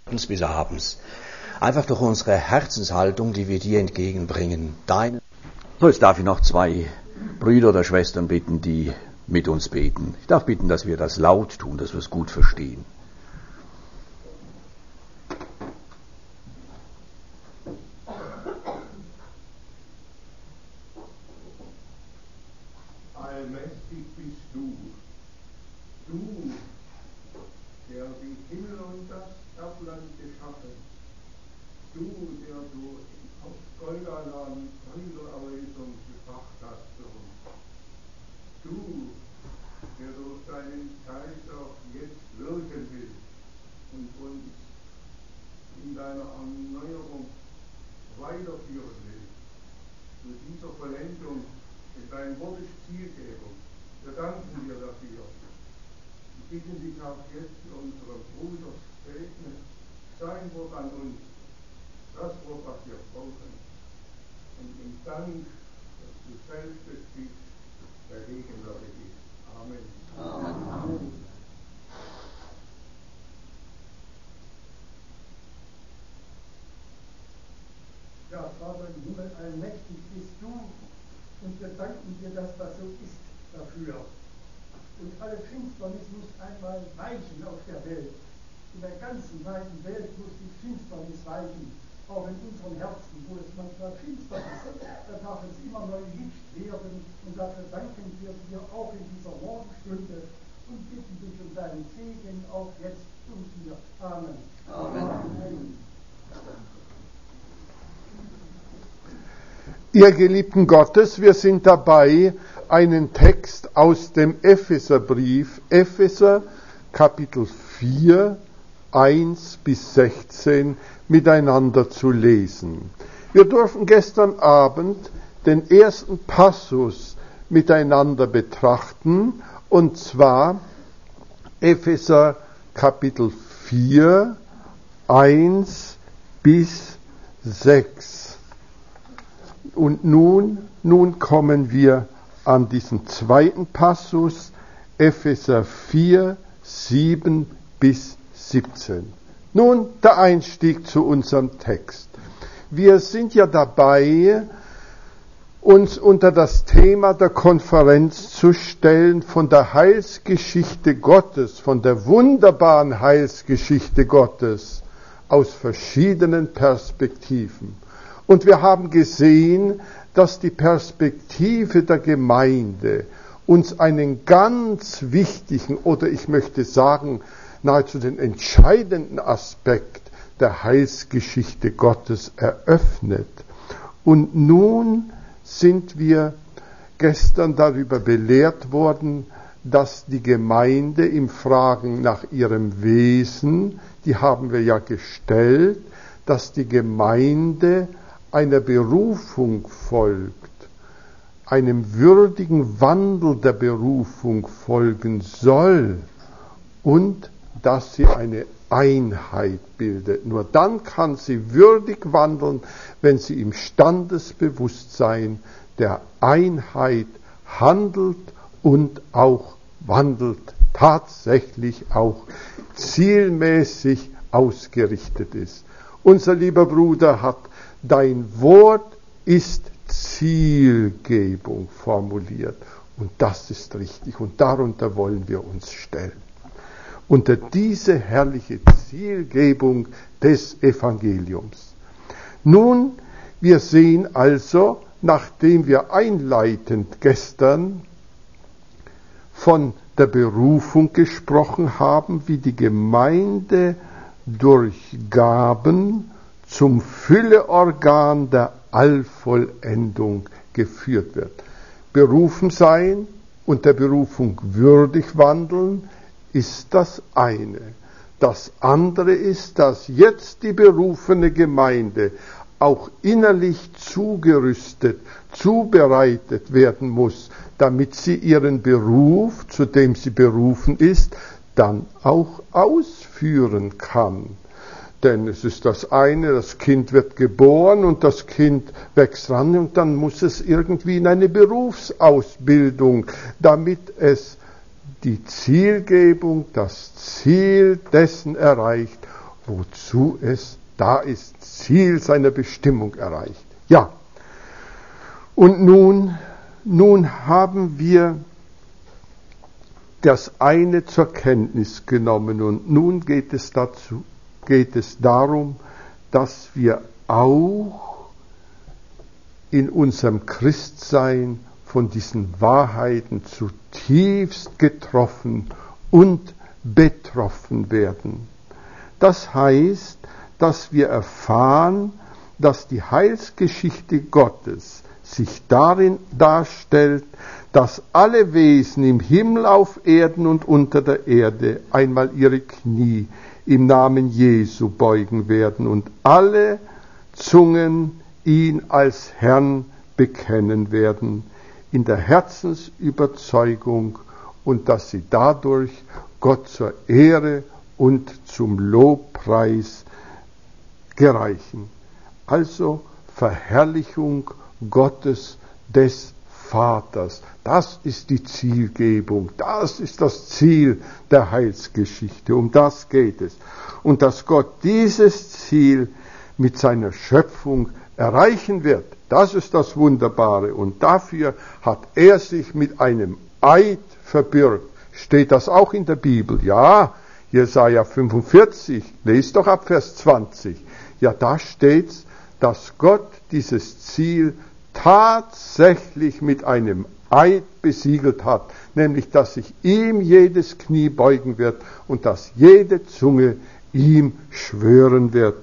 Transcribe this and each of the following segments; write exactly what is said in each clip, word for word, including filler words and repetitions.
bis abends. Einfach durch unsere Herzenshaltung, die wir dir entgegenbringen. Deine. So, jetzt darf ich noch zwei Brüder oder Schwestern bitten, die mit uns beten. Ich darf bitten, dass wir das laut tun, dass wir es gut verstehen. Allmächtig bist du, du, der die Himmel und das Erdland geschaffen, du, der du auf Golgatha unsere Erlösung gebracht hast für uns, du, der durch deinen Geist auch jetzt wirken will und uns in deiner Erneuerung weiterführen will, zu dieser Vollendung, denn dein Wort ist Zielgebung. Wir danken dir dafür. Wir bitten dich auch jetzt für unseren Bruder, segne sein Wort an uns, das Wort, was wir brauchen. Und im Dank, dass du selbst es bist, der gegenwärtig ist. Amen. Amen. Ja, Vater im Himmel, allmächtig bist du, und wir danken dir, dass das so ist dafür. Und alle Finsternis muss einmal weichen auf der Welt. In der ganzen weiten Welt muss die Finsternis weichen, auch in unseren Herzen, wo es manchmal finster ist. Da darf es immer neu Licht werden, und dafür danken wir dir auch in dieser Morgenstunde und bitten dich um deinen Segen auch jetzt und hier. Amen. Amen. Amen. Ihr Geliebten Gottes, wir sind dabei, einen Text aus dem Epheserbrief, Epheser Kapitel vier, eins bis sechzehn, miteinander zu lesen. Wir durften gestern Abend den ersten Passus miteinander betrachten, und zwar Epheser Kapitel vier, eins bis sechs. Und nun, nun kommen wir an diesen zweiten Passus, Epheser vier, sieben bis siebzehn. Nun der Einstieg zu unserem Text. Wir sind ja dabei, uns unter das Thema der Konferenz zu stellen von der Heilsgeschichte Gottes, von der wunderbaren Heilsgeschichte Gottes aus verschiedenen Perspektiven. Und wir haben gesehen, dass die Perspektive der Gemeinde uns einen ganz wichtigen, oder ich möchte sagen, nahezu den entscheidenden Aspekt der Heilsgeschichte Gottes eröffnet. Und nun sind wir gestern darüber belehrt worden, dass die Gemeinde im Fragen nach ihrem Wesen, die haben wir ja gestellt, dass die Gemeinde einer Berufung folgt, einem würdigen Wandel der Berufung folgen soll und dass sie eine Einheit bildet. Nur dann kann sie würdig wandeln, wenn sie im Standesbewusstsein der Einheit handelt und auch wandelt, tatsächlich auch zielmäßig ausgerichtet ist. Unser lieber Bruder hat Dein Wort ist Zielgebung formuliert. Und das ist richtig. Und darunter wollen wir uns stellen. Unter diese herrliche Zielgebung des Evangeliums. Nun, wir sehen also, nachdem wir einleitend gestern von der Berufung gesprochen haben, wie die Gemeinde durch Gaben zum Fülleorgan der Allvollendung geführt wird. Berufen sein und der Berufung würdig wandeln ist das eine. Das andere ist, dass jetzt die berufene Gemeinde auch innerlich zugerüstet, zubereitet werden muss, damit sie ihren Beruf, zu dem sie berufen ist, dann auch ausführen kann. Denn es ist das eine, das Kind wird geboren und das Kind wächst ran und dann muss es irgendwie in eine Berufsausbildung, damit es die Zielgebung, das Ziel dessen erreicht, wozu es da ist, Ziel seiner Bestimmung erreicht. Ja, und nun, nun haben wir das eine zur Kenntnis genommen und nun geht es dazu, geht es darum, dass wir auch in unserem Christsein von diesen Wahrheiten zutiefst getroffen und betroffen werden. Das heißt, dass wir erfahren, dass die Heilsgeschichte Gottes sich darin darstellt, dass alle Wesen im Himmel, auf Erden und unter der Erde einmal ihre Knie im Namen Jesu beugen werden und alle Zungen ihn als Herrn bekennen werden, in der Herzensüberzeugung, und dass sie dadurch Gott zur Ehre und zum Lobpreis gereichen. Also Verherrlichung Gottes des Vaters. Das ist die Zielgebung, das ist das Ziel der Heilsgeschichte, um das geht es. Und dass Gott dieses Ziel mit seiner Schöpfung erreichen wird, das ist das Wunderbare. Und dafür hat er sich mit einem Eid verbürgt. Steht das auch in der Bibel? Ja, Jesaja fünfundvierzig, lest doch ab Vers zwanzig. Ja, da steht's, dass Gott dieses Ziel tatsächlich mit einem Eid besiegelt hat, nämlich dass sich ihm jedes Knie beugen wird und dass jede Zunge ihm schwören wird.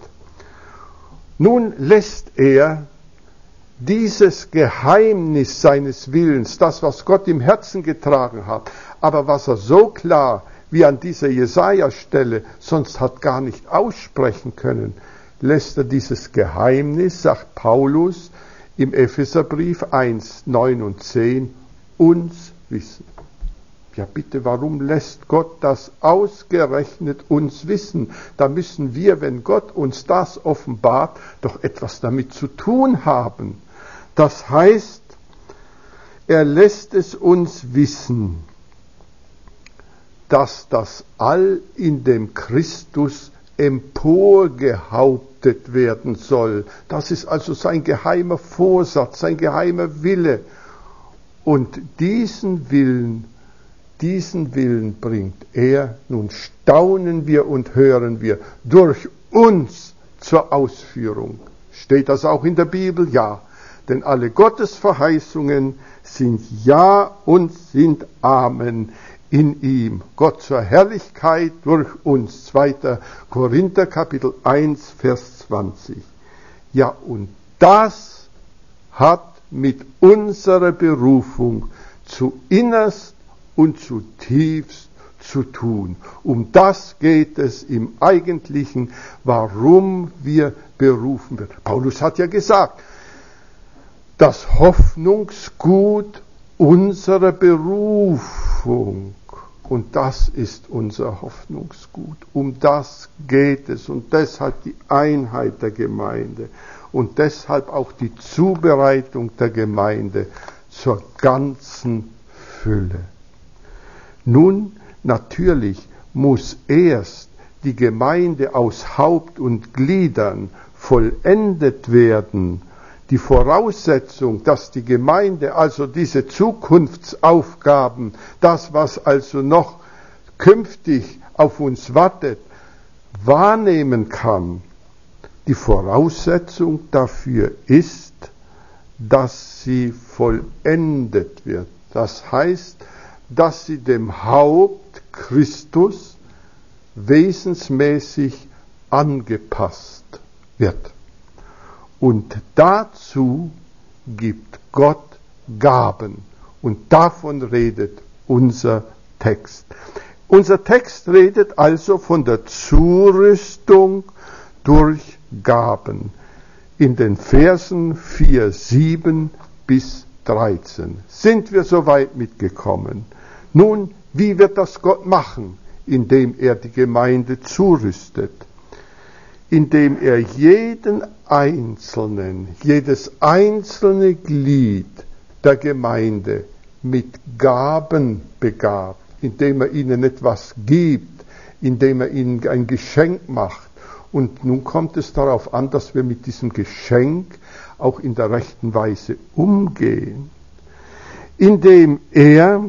Nun lässt er dieses Geheimnis seines Willens, das, was Gott im Herzen getragen hat, aber was er so klar wie an dieser Jesaja-Stelle sonst hat gar nicht aussprechen können, lässt er dieses Geheimnis, sagt Paulus im Epheserbrief eins, neun und zehn, uns wissen. Ja bitte, warum lässt Gott das ausgerechnet uns wissen? Da müssen wir, wenn Gott uns das offenbart, doch etwas damit zu tun haben. Das heißt, er lässt es uns wissen, dass das All in dem Christus emporgehauptet werden soll. Das ist also sein geheimer Vorsatz, sein geheimer Wille. Und diesen Willen, diesen Willen bringt er, nun staunen wir und hören wir, durch uns zur Ausführung. Steht das auch in der Bibel? Ja. Denn alle Gottesverheißungen sind Ja und sind Amen in ihm. Gott zur Herrlichkeit durch uns. zweiter Korinther Kapitel eins, Vers zwanzig. Ja, und das hat mit unserer Berufung zu innerst und zutiefst zu tun. Um das geht es im Eigentlichen, warum wir berufen werden. Paulus hat ja gesagt, das Hoffnungsgut unserer Berufung. Und das ist unser Hoffnungsgut. Um das geht es. Und deshalb die Einheit der Gemeinde. Und deshalb auch die Zubereitung der Gemeinde zur ganzen Fülle. Nun, natürlich muss erst die Gemeinde aus Haupt und Gliedern vollendet werden. Die Voraussetzung, dass die Gemeinde also diese Zukunftsaufgaben, das, was also noch künftig auf uns wartet, wahrnehmen kann, die Voraussetzung dafür ist, dass sie vollendet wird. Das heißt, dass sie dem Haupt Christus wesensmäßig angepasst wird. Und dazu gibt Gott Gaben. Und davon redet unser Text. Unser Text redet also von der Zurüstung durch Gaben. In den Versen vier, sieben bis dreizehn sind wir soweit mitgekommen. Nun, wie wird das Gott machen? Indem er die Gemeinde zurüstet. Indem er jeden Einzelnen, jedes einzelne Glied der Gemeinde mit Gaben begabt, indem er ihnen etwas gibt, indem er ihnen ein Geschenk macht Und nun kommt es darauf an, dass wir mit diesem Geschenk auch in der rechten Weise umgehen, indem er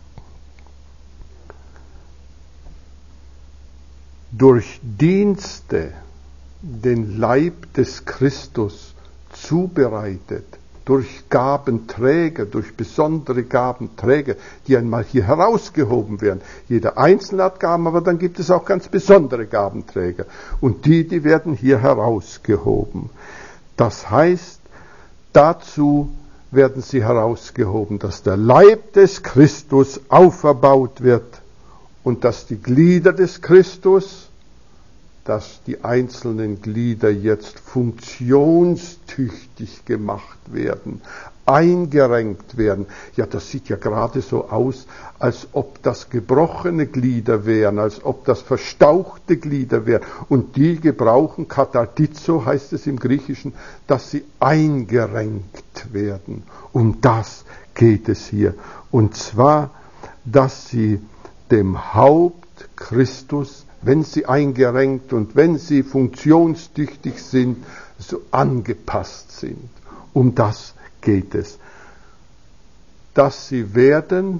durch Dienste den Leib des Christus zubereitet, durch Gabenträger, durch besondere Gabenträger, die einmal hier herausgehoben werden. Jeder Einzelne hat Gaben, aber dann gibt es auch ganz besondere Gabenträger. Und die, die werden hier herausgehoben. Das heißt, dazu werden sie herausgehoben, dass der Leib des Christus auferbaut wird und dass die Glieder des Christus, dass die einzelnen Glieder jetzt funktionstüchtig gemacht werden, eingerenkt werden. Ja, das sieht ja gerade so aus, als ob das gebrochene Glieder wären, als ob das verstauchte Glieder wären. Und die gebrauchen, katartizo heißt es im Griechischen, dass sie eingerenkt werden. Um das geht es hier. Und zwar, dass sie dem Haupt Christus, wenn sie eingerenkt und wenn sie funktionstüchtig sind, so angepasst sind. Um das geht es. Dass sie werden,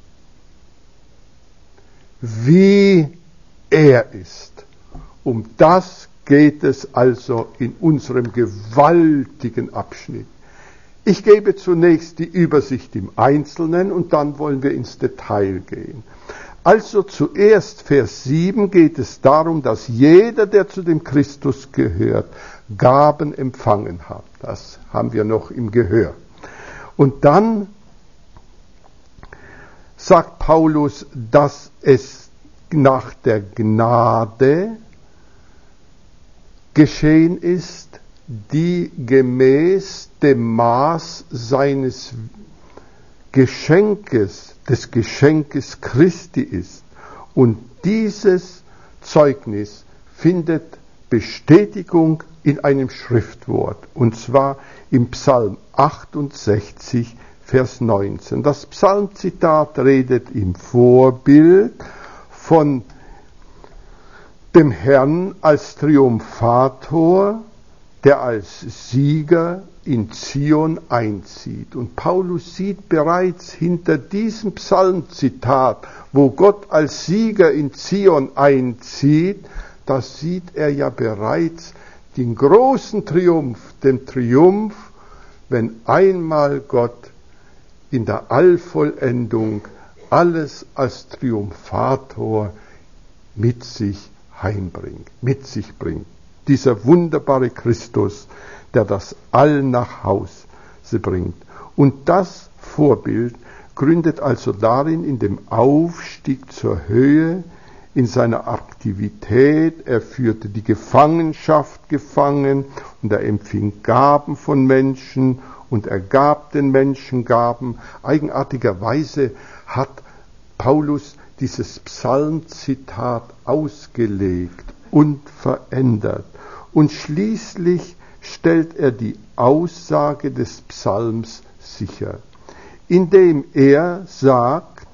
wie er ist. Um das geht es also in unserem gewaltigen Abschnitt. Ich gebe zunächst die Übersicht im Einzelnen und dann wollen wir ins Detail gehen. Also zuerst Vers sieben geht es darum, dass jeder, der zu dem Christus gehört, Gaben empfangen hat. Das haben wir noch im Gehör. Und dann sagt Paulus, dass es nach der Gnade geschehen ist, die gemäß dem Maß seines Geschenkes, des Geschenkes Christi ist. Und dieses Zeugnis findet Bestätigung in einem Schriftwort, und zwar im Psalm achtundsechzig, Vers neunzehn. Das Psalmzitat redet im Vorbild von dem Herrn als Triumphator, der als Sieger in Zion einzieht. Und Paulus sieht bereits hinter diesem Psalmzitat, wo Gott als Sieger in Zion einzieht, da sieht er ja bereits den großen Triumph, den Triumph, wenn einmal Gott in der Allvollendung alles als Triumphator mit sich heimbringt, mit sich bringt. Dieser wunderbare Christus, der das All nach Hause bringt. Und das Vorbild gründet also darin, in dem Aufstieg zur Höhe, in seiner Aktivität. Er führte die Gefangenschaft gefangen und er empfing Gaben von Menschen und er gab den Menschen Gaben. Eigenartigerweise hat Paulus dieses Psalmzitat ausgelegt und verändert. Und schließlich stellt er die Aussage des Psalms sicher, indem er sagt,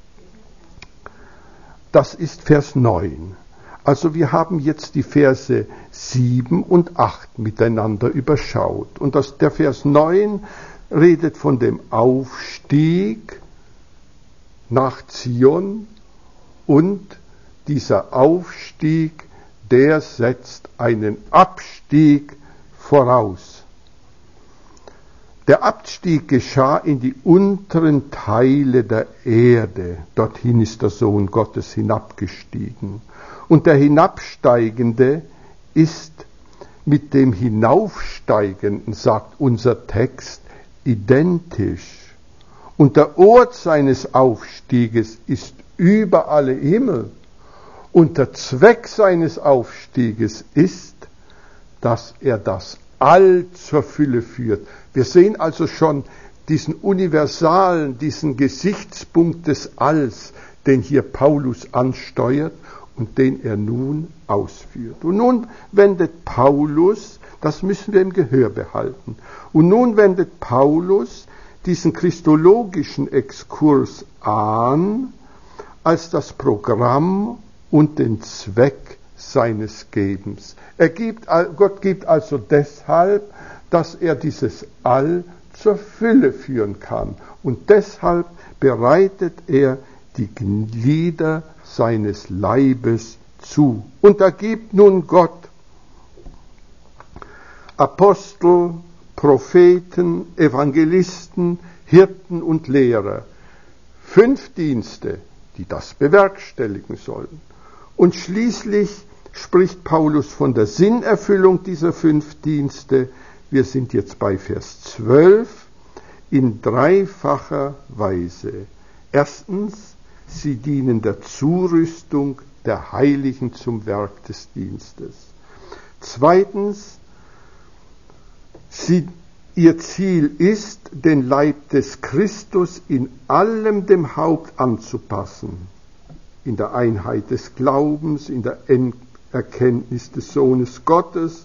das ist Vers neun. Also wir haben jetzt die Verse sieben und acht miteinander überschaut. Und das, der Vers neun redet von dem Aufstieg nach Zion, und dieser Aufstieg, der setzt einen Abstieg voraus. Der Abstieg geschah in die unteren Teile der Erde. Dorthin ist der Sohn Gottes hinabgestiegen. Und der Hinabsteigende ist mit dem Hinaufsteigenden, sagt unser Text, identisch. Und der Ort seines Aufstieges ist über alle Himmel. Und der Zweck seines Aufstieges ist, dass er das All zur Fülle führt. Wir sehen also schon diesen universalen, diesen Gesichtspunkt des Alls, den hier Paulus ansteuert und den er nun ausführt. Und nun wendet Paulus, das müssen wir im Gehör behalten, und nun wendet Paulus diesen christologischen Exkurs an als das Programm und den Zweck seines Gebens. Er gibt, Gott gibt also deshalb, dass er dieses All zur Fülle führen kann. Und deshalb bereitet er die Glieder seines Leibes zu. Und da gibt nun Gott Apostel, Propheten, Evangelisten, Hirten und Lehrer. Fünf Dienste, die das bewerkstelligen sollen. Und schließlich spricht Paulus von der Sinnerfüllung dieser fünf Dienste. Wir sind jetzt bei Vers zwölf, in dreifacher Weise. Erstens, sie dienen der Zurüstung der Heiligen zum Werk des Dienstes. Zweitens, sie, ihr Ziel ist, den Leib des Christus in allem dem Haupt anzupassen. In der Einheit des Glaubens, in der Erkenntnis des Sohnes Gottes,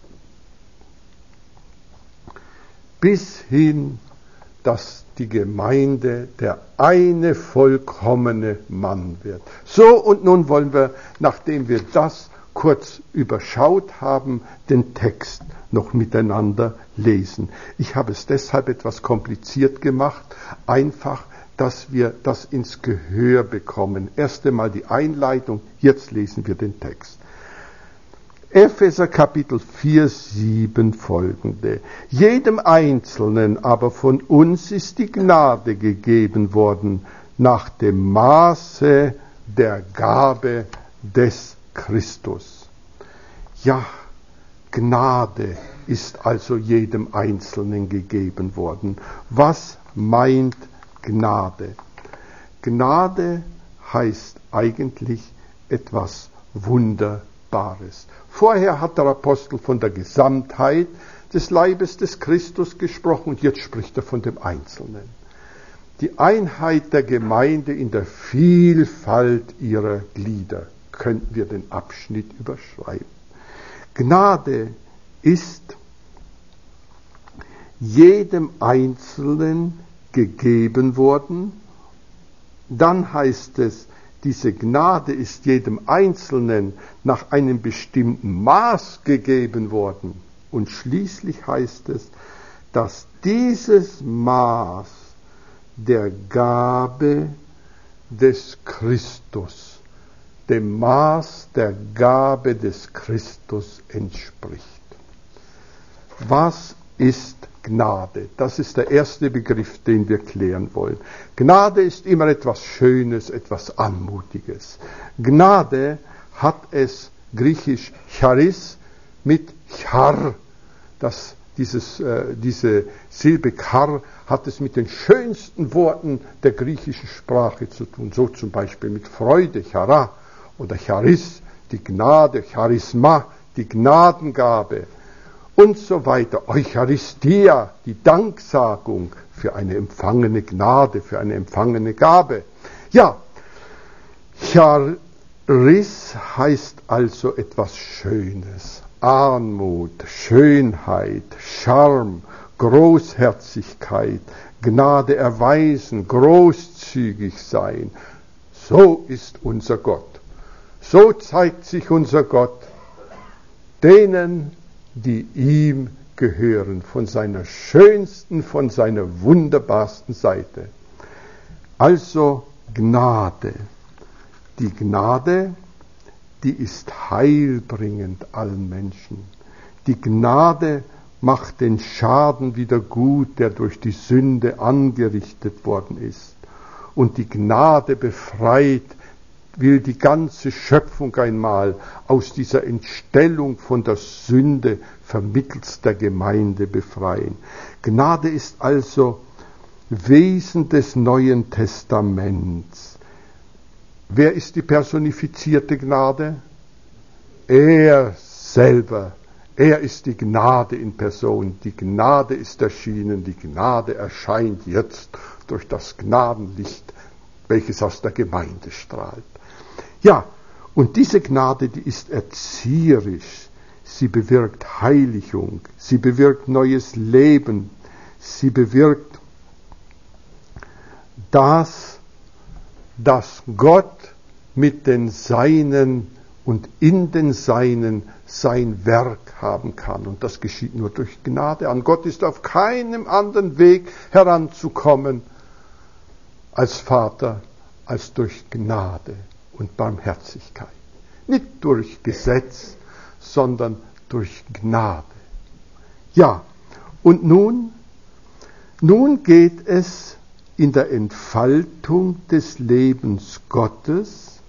bis hin, dass die Gemeinde der eine vollkommene Mann wird. So, und nun wollen wir, nachdem wir das kurz überschaut haben, den Text noch miteinander lesen. Ich habe es deshalb etwas kompliziert gemacht, einfach, dass wir das ins Gehör bekommen. Erst einmal die Einleitung, jetzt lesen wir den Text. Epheser Kapitel vier, sieben folgende. Jedem Einzelnen aber von uns ist die Gnade gegeben worden, nach dem Maße der Gabe des Christus. Ja, Gnade ist also jedem Einzelnen gegeben worden. Was meint Gnade? Gnade heißt eigentlich etwas Wunderbares. Vorher hat der Apostel von der Gesamtheit des Leibes des Christus gesprochen und jetzt spricht er von dem Einzelnen. Die Einheit der Gemeinde in der Vielfalt ihrer Glieder, könnten wir den Abschnitt überschreiben. Gnade ist jedem Einzelnen gegeben worden. Dann heißt es, diese Gnade ist jedem Einzelnen nach einem bestimmten Maß gegeben worden. Und schließlich heißt es, dass dieses Maß der Gabe des Christus, dem Maß der Gabe des Christus entspricht. Was ist Gnade? Das ist der erste Begriff, den wir klären wollen. Gnade ist immer etwas Schönes, etwas Anmutiges. Gnade hat es griechisch charis mit char. Das, dieses, äh, diese Silbe char hat es mit den schönsten Worten der griechischen Sprache zu tun. So zum Beispiel mit Freude, chara, oder charis, die Gnade, charisma, die Gnadengabe. Und so weiter. Eucharistia, die Danksagung für eine empfangene Gnade, für eine empfangene Gabe. Ja, Charis heißt also etwas Schönes. Anmut, Schönheit, Charme, Großherzigkeit, Gnade erweisen, großzügig sein. So ist unser Gott. So zeigt sich unser Gott denen, die ihm gehören, von seiner schönsten, von seiner wunderbarsten Seite. Also Gnade. Die Gnade, die ist heilbringend allen Menschen. Die Gnade macht den Schaden wieder gut, der durch die Sünde angerichtet worden ist. Und die Gnade befreit, will die ganze Schöpfung einmal aus dieser Entstellung von der Sünde vermittels der Gemeinde befreien. Gnade ist also Wesen des Neuen Testaments. Wer ist die personifizierte Gnade? Er selber. Er ist die Gnade in Person. Die Gnade ist erschienen. Die Gnade erscheint jetzt durch das Gnadenlicht, welches aus der Gemeinde strahlt. Ja, und diese Gnade, die ist erzieherisch. Sie bewirkt Heiligung. Sie bewirkt neues Leben. Sie bewirkt das, dass Gott mit den Seinen und in den Seinen sein Werk haben kann. Und das geschieht nur durch Gnade. An Gott ist auf keinem anderen Weg heranzukommen als Vater, als durch Gnade und Barmherzigkeit. Nicht durch Gesetz, sondern durch Gnade. Ja, und nun, nun geht es in der Entfaltung des Lebens Gottes,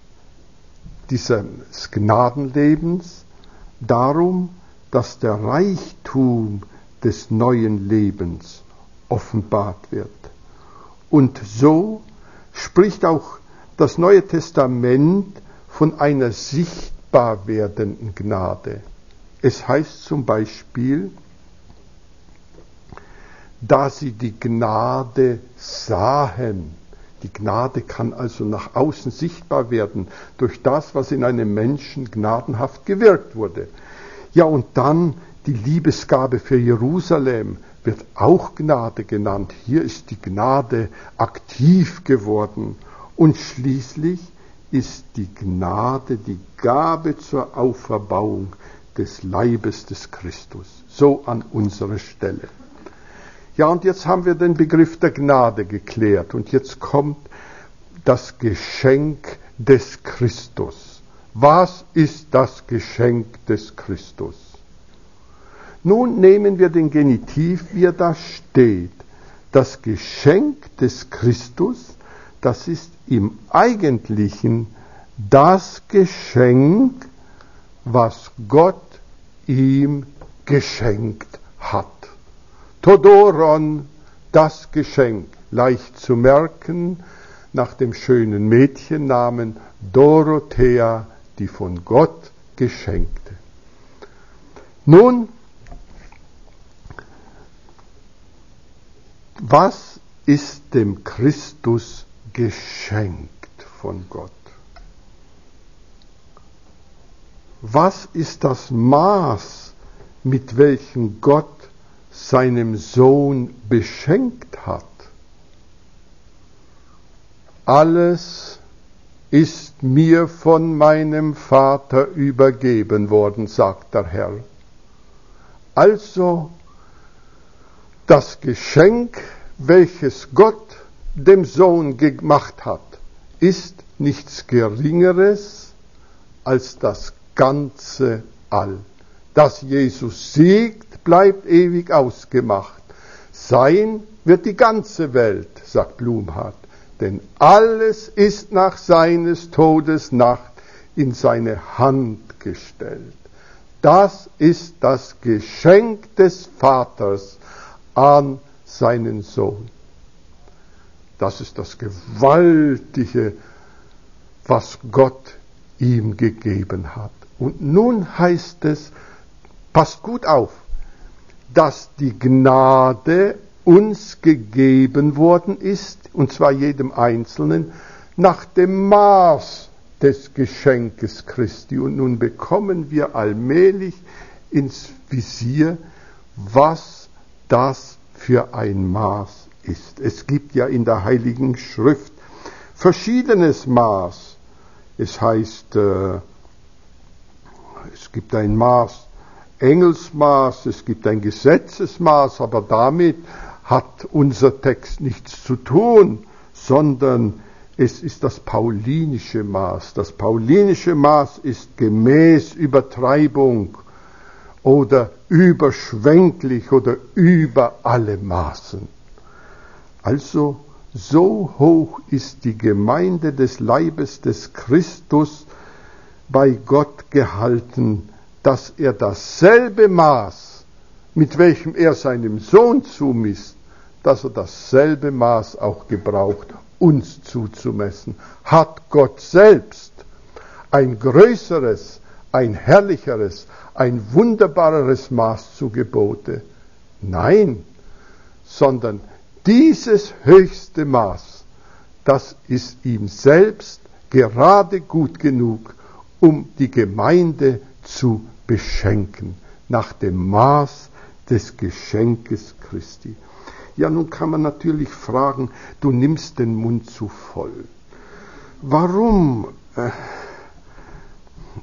dieses Gnadenlebens, darum, dass der Reichtum des neuen Lebens offenbart wird. Und so spricht auch das Neue Testament von einer sichtbar werdenden Gnade. Es heißt zum Beispiel, da sie die Gnade sahen. Die Gnade kann also nach außen sichtbar werden durch das, was in einem Menschen gnadenhaft gewirkt wurde. Ja, und dann die Liebesgabe für Jerusalem wird auch Gnade genannt. Hier ist die Gnade aktiv geworden. Und schließlich ist die Gnade die Gabe zur Auferbauung des Leibes des Christus. So an unserer Stelle. Ja, und jetzt haben wir den Begriff der Gnade geklärt. Und jetzt kommt das Geschenk des Christus. Was ist das Geschenk des Christus? Nun nehmen wir den Genitiv, wie er da steht. Das Geschenk des Christus, das ist im Eigentlichen das Geschenk, was Gott ihm geschenkt hat. Todoron, das Geschenk, leicht zu merken, nach dem schönen Mädchennamen Dorothea, die von Gott geschenkte. Nun, was ist dem Christus geschenkt von Gott? Was ist das Maß, mit welchem Gott seinem Sohn beschenkt hat? Alles ist mir von meinem Vater übergeben worden, sagt der Herr. Also das Geschenk, welches Gott dem Sohn gemacht hat, ist nichts Geringeres als das ganze All. Dass Jesus siegt, bleibt ewig ausgemacht. Sein wird die ganze Welt, sagt Blumhardt, denn alles ist nach seines Todes Nacht in seine Hand gestellt. Das ist das Geschenk des Vaters an seinen Sohn. Das ist das Gewaltige, was Gott ihm gegeben hat. Und nun heißt es, passt gut auf, dass die Gnade uns gegeben worden ist, und zwar jedem Einzelnen, nach dem Maß des Geschenkes Christi. Und nun bekommen wir allmählich ins Visier, was das für ein Maß ist. Es gibt ja in der Heiligen Schrift verschiedenes Maß. Es heißt, äh, es gibt ein Maß, Engelsmaß, es gibt ein Gesetzesmaß, aber damit hat unser Text nichts zu tun, sondern es ist das paulinische Maß. Das paulinische Maß ist gemäß Übertreibung oder überschwänglich oder über alle Maßen. Also so hoch ist die Gemeinde des Leibes des Christus bei Gott gehalten, dass er dasselbe Maß, mit welchem er seinem Sohn zumisst, dass er dasselbe Maß auch gebraucht, uns zuzumessen. Hat Gott selbst ein größeres, ein herrlicheres, ein wunderbareres Maß zu Gebote? Nein, sondern dieses höchste Maß, das ist ihm selbst gerade gut genug, um die Gemeinde zu beschenken, nach dem Maß des Geschenkes Christi. Ja, nun kann man natürlich fragen, du nimmst den Mund zu voll. Warum, äh,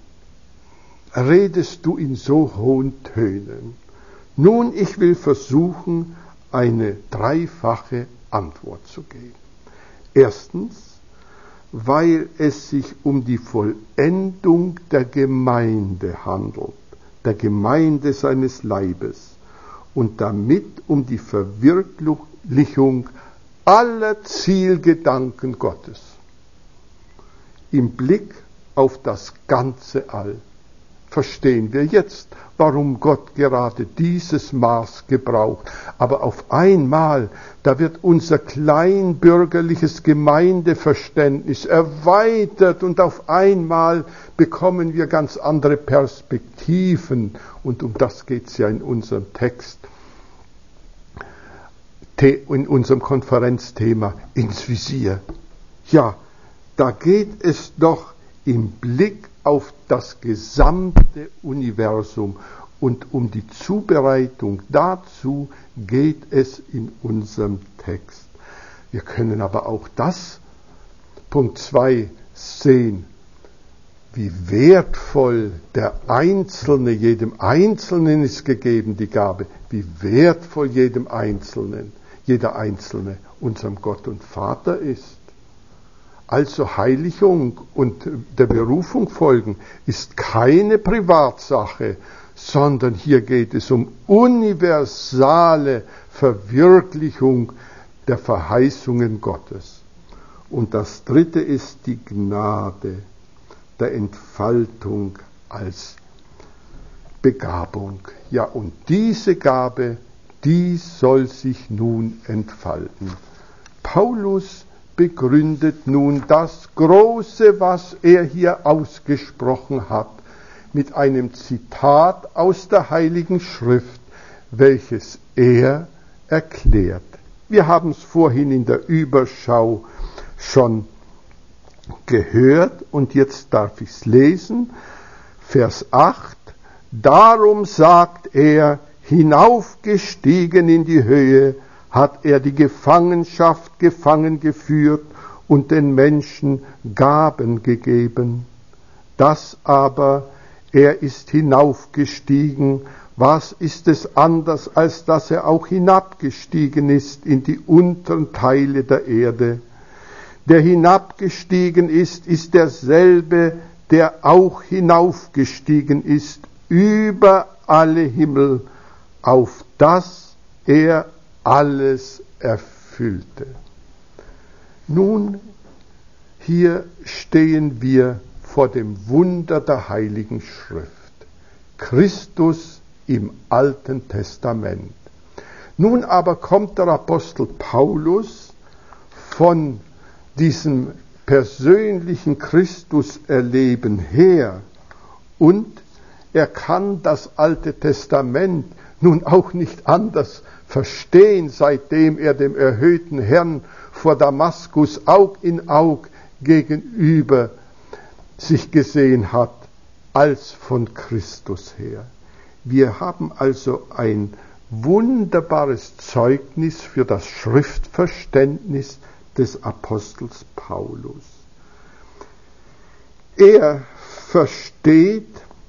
redest du in so hohen Tönen? Nun, ich will versuchen, eine dreifache Antwort zu geben. Erstens, weil es sich um die Vollendung der Gemeinde handelt, der Gemeinde seines Leibes, und damit um die Verwirklichung aller Zielgedanken Gottes im Blick auf das ganze All. Verstehen wir jetzt, warum Gott gerade dieses Maß gebraucht. Aber auf einmal, da wird unser kleinbürgerliches Gemeindeverständnis erweitert und auf einmal bekommen wir ganz andere Perspektiven. Und um das geht es ja in unserem Text, in unserem Konferenzthema ins Visier. Ja, da geht es doch im Blick auf das gesamte Universum, und um die Zubereitung dazu geht es in unserem Text. Wir können aber auch das, Punkt zwei, sehen, wie wertvoll der Einzelne, jedem Einzelnen ist gegeben die Gabe, wie wertvoll jedem Einzelnen, jeder Einzelne unserem Gott und Vater ist. Also Heiligung und der Berufung folgen ist keine Privatsache, sondern hier geht es um universale Verwirklichung der Verheißungen Gottes. Und das dritte ist die Gnade der Entfaltung als Begabung. Ja, und diese Gabe, die soll sich nun entfalten. Paulus begründet nun das Große, was er hier ausgesprochen hat, mit einem Zitat aus der Heiligen Schrift, welches er erklärt. Wir haben es vorhin in der Überschau schon gehört und jetzt darf ich es lesen. Vers acht. Darum sagt er, hinaufgestiegen in die Höhe, hat er die Gefangenschaft gefangen geführt und den Menschen Gaben gegeben. Das aber, er ist hinaufgestiegen, was ist es anders, als dass er auch hinabgestiegen ist in die unteren Teile der Erde? Der hinabgestiegen ist, ist derselbe, der auch hinaufgestiegen ist über alle Himmel, auf dass er alles erfüllte. Nun, hier stehen wir vor dem Wunder der Heiligen Schrift. Christus im Alten Testament. Nun aber kommt der Apostel Paulus von diesem persönlichen Christuserleben her und er kann das Alte Testament nun auch nicht anders verstehen, seitdem er dem erhöhten Herrn vor Damaskus Aug in Aug gegenüber sich gesehen hat, als von Christus her. Wir haben also ein wunderbares Zeugnis für das Schriftverständnis des Apostels Paulus. Er versteht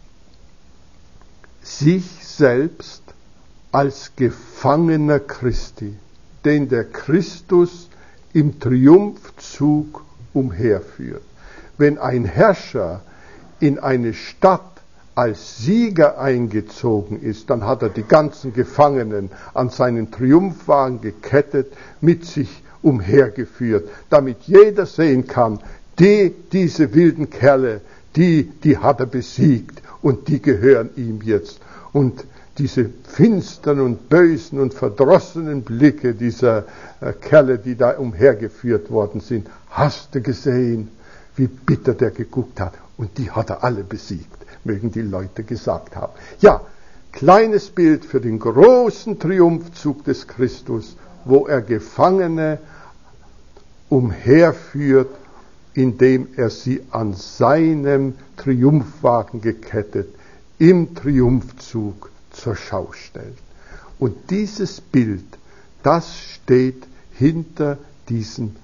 sich selbst als Gefangener Christi, den der Christus im Triumphzug umherführt. Wenn ein Herrscher in eine Stadt als Sieger eingezogen ist, dann hat er die ganzen Gefangenen an seinen Triumphwagen gekettet, mit sich umhergeführt, damit jeder sehen kann, die, diese wilden Kerle, die, die hat er besiegt und die gehören ihm jetzt. Und diese finsteren und bösen und verdrossenen Blicke dieser äh, Kerle, die da umhergeführt worden sind, hast du gesehen, wie bitter der geguckt hat. Und die hat er alle besiegt, mögen die Leute gesagt haben. Ja, kleines Bild für den großen Triumphzug des Christus, wo er Gefangene umherführt, indem er sie an seinem Triumphwagen gekettet im Triumphzug zur Schau stellt. Und dieses Bild, das steht hinter diesem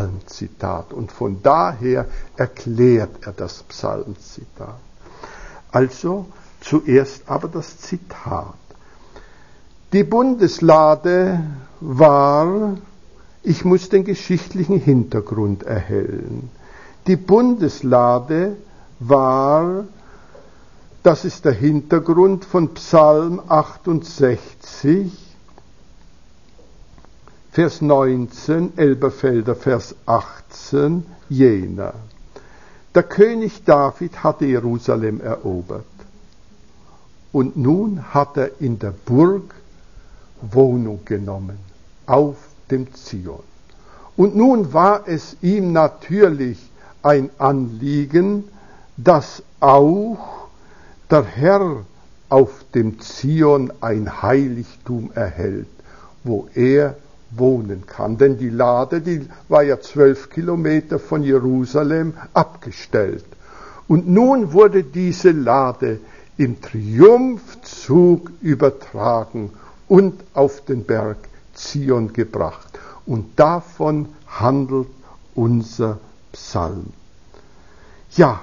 Psalmzitat. Und von daher erklärt er das Psalmzitat. Also zuerst aber das Zitat. Die Bundeslade war, ich muss den geschichtlichen Hintergrund erhellen. Die Bundeslade war, das ist der Hintergrund von Psalm achtundsechzig, Vers neunzehn, Elberfelder Vers achtzehn, jener. Der König David hatte Jerusalem erobert. Und nun hat er in der Burg Wohnung genommen, auf dem Zion. Und nun war es ihm natürlich ein Anliegen, dass auch der Herr auf dem Zion ein Heiligtum erhält, wo er wohnen kann. Denn die Lade, die war ja zwölf Kilometer von Jerusalem abgestellt. Und nun wurde diese Lade im Triumphzug übertragen und auf den Berg Zion gebracht. Und davon handelt unser Psalm. Ja,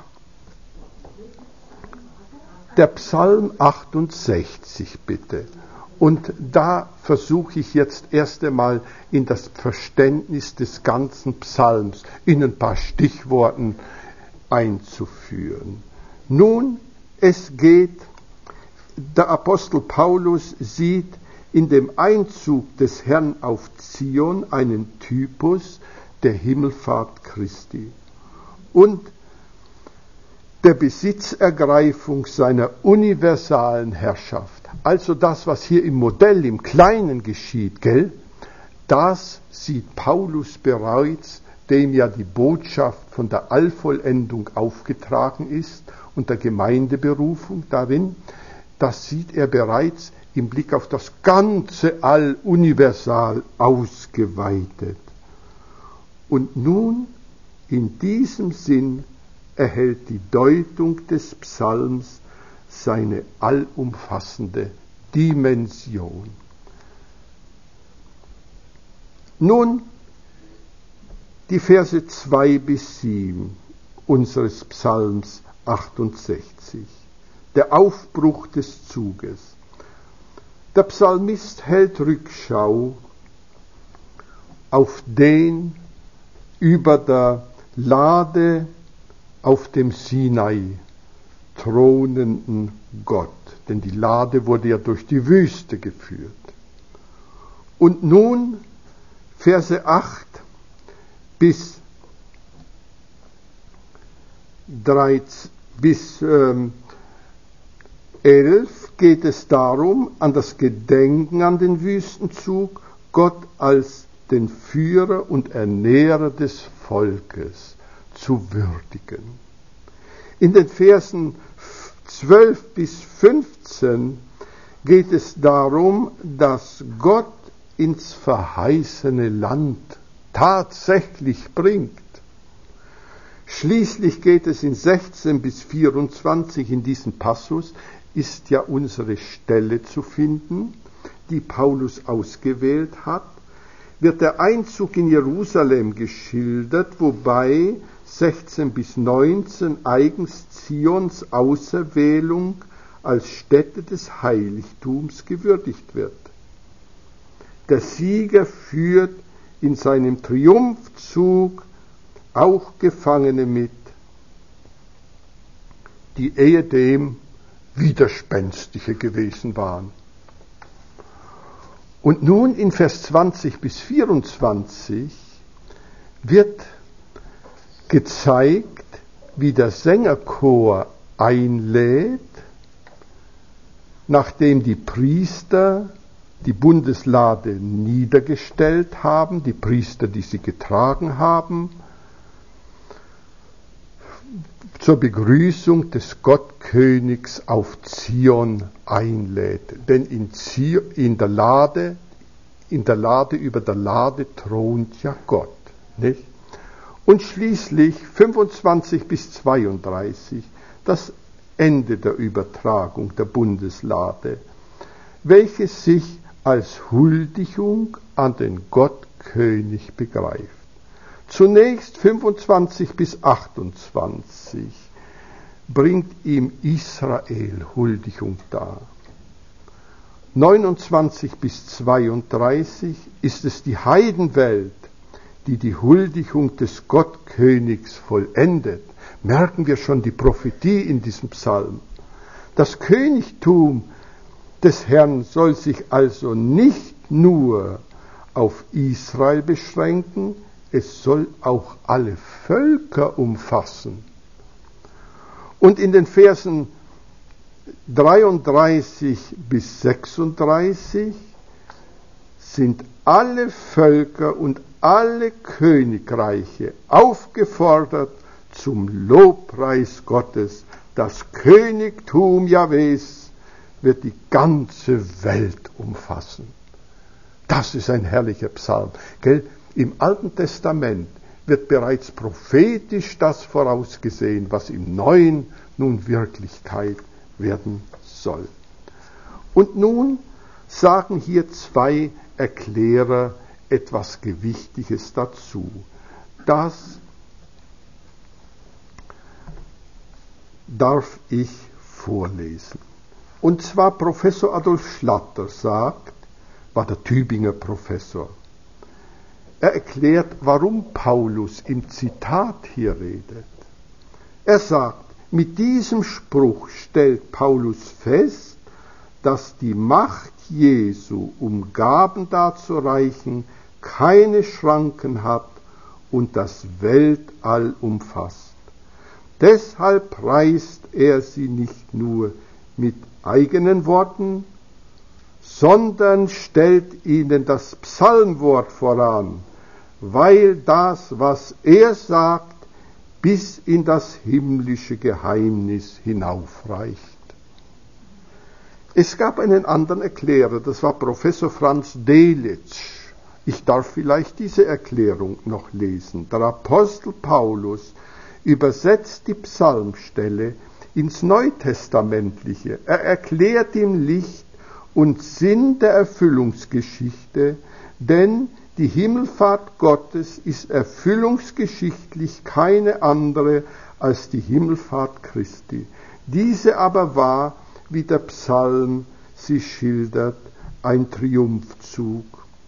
der Psalm achtundsechzig bitte. Und da versuche ich jetzt erst einmal in das Verständnis des ganzen Psalms in ein paar Stichworten einzuführen. Nun, es geht, der Apostel Paulus sieht in dem Einzug des Herrn auf Zion einen Typus der Himmelfahrt Christi und der Besitzergreifung seiner universalen Herrschaft. Also das, was hier im Modell, im Kleinen geschieht, gell, das sieht Paulus bereits, dem ja die Botschaft von der Allvollendung aufgetragen ist und der Gemeindeberufung darin, das sieht er bereits im Blick auf das ganze All universal ausgeweitet. Und nun, in diesem Sinn, erhält die Deutung des Psalms seine allumfassende Dimension. Nun die Verse zwei bis sieben unseres Psalms achtundsechzig, der Aufbruch des Zuges. Der Psalmist hält Rückschau auf den über der Lade auf dem Sinai thronenden Gott, denn die Lade wurde ja durch die Wüste geführt. Und nun Verse acht bis, dreizehn, bis ähm, elf geht es darum, an das Gedenken an den Wüstenzug, Gott als den Führer und Ernährer des Volkes zu würdigen. In den Versen zwölf bis fünfzehn geht es darum, dass Gott ins verheißene Land tatsächlich bringt. Schließlich geht es in sechzehn bis vierundzwanzig, in diesem Passus ist ja unsere Stelle zu finden, die Paulus ausgewählt hat, wird der Einzug in Jerusalem geschildert, wobei sechzehn bis neunzehn eigens Zions Auserwählung als Stätte des Heiligtums gewürdigt wird. Der Sieger führt in seinem Triumphzug auch Gefangene mit, die ehedem Widerspenstige gewesen waren. Und nun in Vers zwanzig bis vierundzwanzig wird gezeigt, wie der Sängerchor einlädt, nachdem die Priester die Bundeslade niedergestellt haben, die Priester, die sie getragen haben, zur Begrüßung des Gottkönigs auf Zion einlädt. Denn in, Zion, in der Lade, in der Lade über der Lade thront ja Gott, nicht? Und schließlich fünfundzwanzig bis zweiunddreißig, das Ende der Übertragung der Bundeslade, welches sich als Huldigung an den Gottkönig begreift. Zunächst fünfundzwanzig bis achtundzwanzig bringt ihm Israel Huldigung dar. neunundzwanzig bis zweiunddreißig ist es die Heidenwelt, die die Huldigung des Gottkönigs vollendet. Merken wir schon die Prophetie in diesem Psalm. Das Königtum des Herrn soll sich also nicht nur auf Israel beschränken, es soll auch alle Völker umfassen. Und in den Versen dreiunddreißig bis sechsunddreißig sind alle Völker und alle Königreiche aufgefordert zum Lobpreis Gottes. Das Königtum Jahwes wird die ganze Welt umfassen. Das ist ein herrlicher Psalm. Gell? Im Alten Testament wird bereits prophetisch das vorausgesehen, was im Neuen nun Wirklichkeit werden soll. Und nun sagen hier zwei Erklärer etwas Gewichtiges dazu. Das darf ich vorlesen. Und zwar Professor Adolf Schlatter sagt, war der Tübinger Professor, er erklärt, warum Paulus im Zitat hier redet. Er sagt, mit diesem Spruch stellt Paulus fest, dass die Macht Jesu, um Gaben darzureichen, keine Schranken hat und das Weltall umfasst. Deshalb preist er sie nicht nur mit eigenen Worten, sondern stellt ihnen das Psalmwort voran, weil das, was er sagt, bis in das himmlische Geheimnis hinaufreicht. Es gab einen anderen Erklärer, das war Professor Franz Delitzsch. Ich darf vielleicht diese Erklärung noch lesen. Der Apostel Paulus übersetzt die Psalmstelle ins Neutestamentliche. Er erklärt im Licht und Sinn der Erfüllungsgeschichte, denn die Himmelfahrt Gottes ist erfüllungsgeschichtlich keine andere als die Himmelfahrt Christi. Diese aber war, wie der Psalm sie schildert, ein Triumphzug.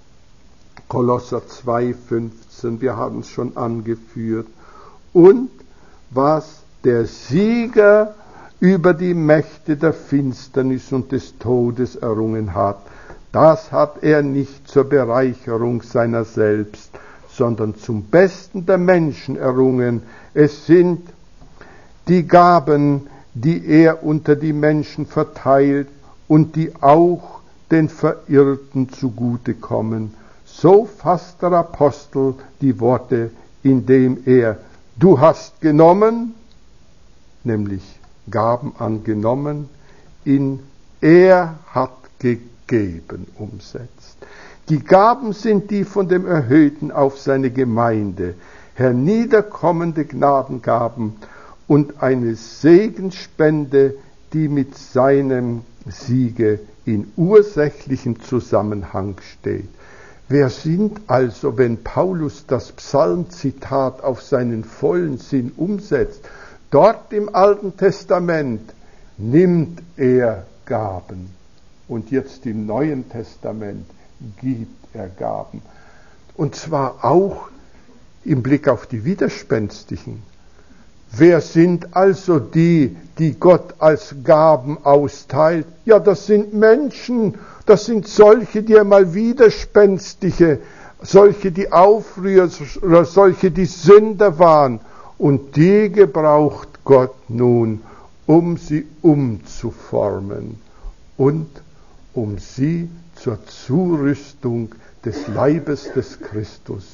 Kolosser zwei fünfzehn, wir haben es schon angeführt. Und was der Sieger über die Mächte der Finsternis und des Todes errungen hat, das hat er nicht zur Bereicherung seiner selbst, sondern zum Besten der Menschen errungen. Es sind die Gaben, die er unter die Menschen verteilt und die auch den Verirrten zugutekommen. So fasst der Apostel die Worte, indem er du hast genommen, nämlich Gaben angenommen, in er hat gegeben umsetzt. Die Gaben sind die von dem Erhöhten auf seine Gemeinde herniederkommende Gnadengaben und eine Segensspende, die mit seinem Siege in ursächlichem Zusammenhang steht. Wer sind also, wenn Paulus das Psalmzitat auf seinen vollen Sinn umsetzt? Dort im Alten Testament nimmt er Gaben und jetzt im Neuen Testament gibt er Gaben. Und zwar auch im Blick auf die Widerspenstigen. Wer sind also die, die Gott als Gaben austeilt? Ja, das sind Menschen, das sind solche, die einmal Widerspenstige, solche, die Aufrührer, oder solche, die Sünder waren. Und die gebraucht Gott nun, um sie umzuformen und um sie zur Zurüstung des Leibes des Christus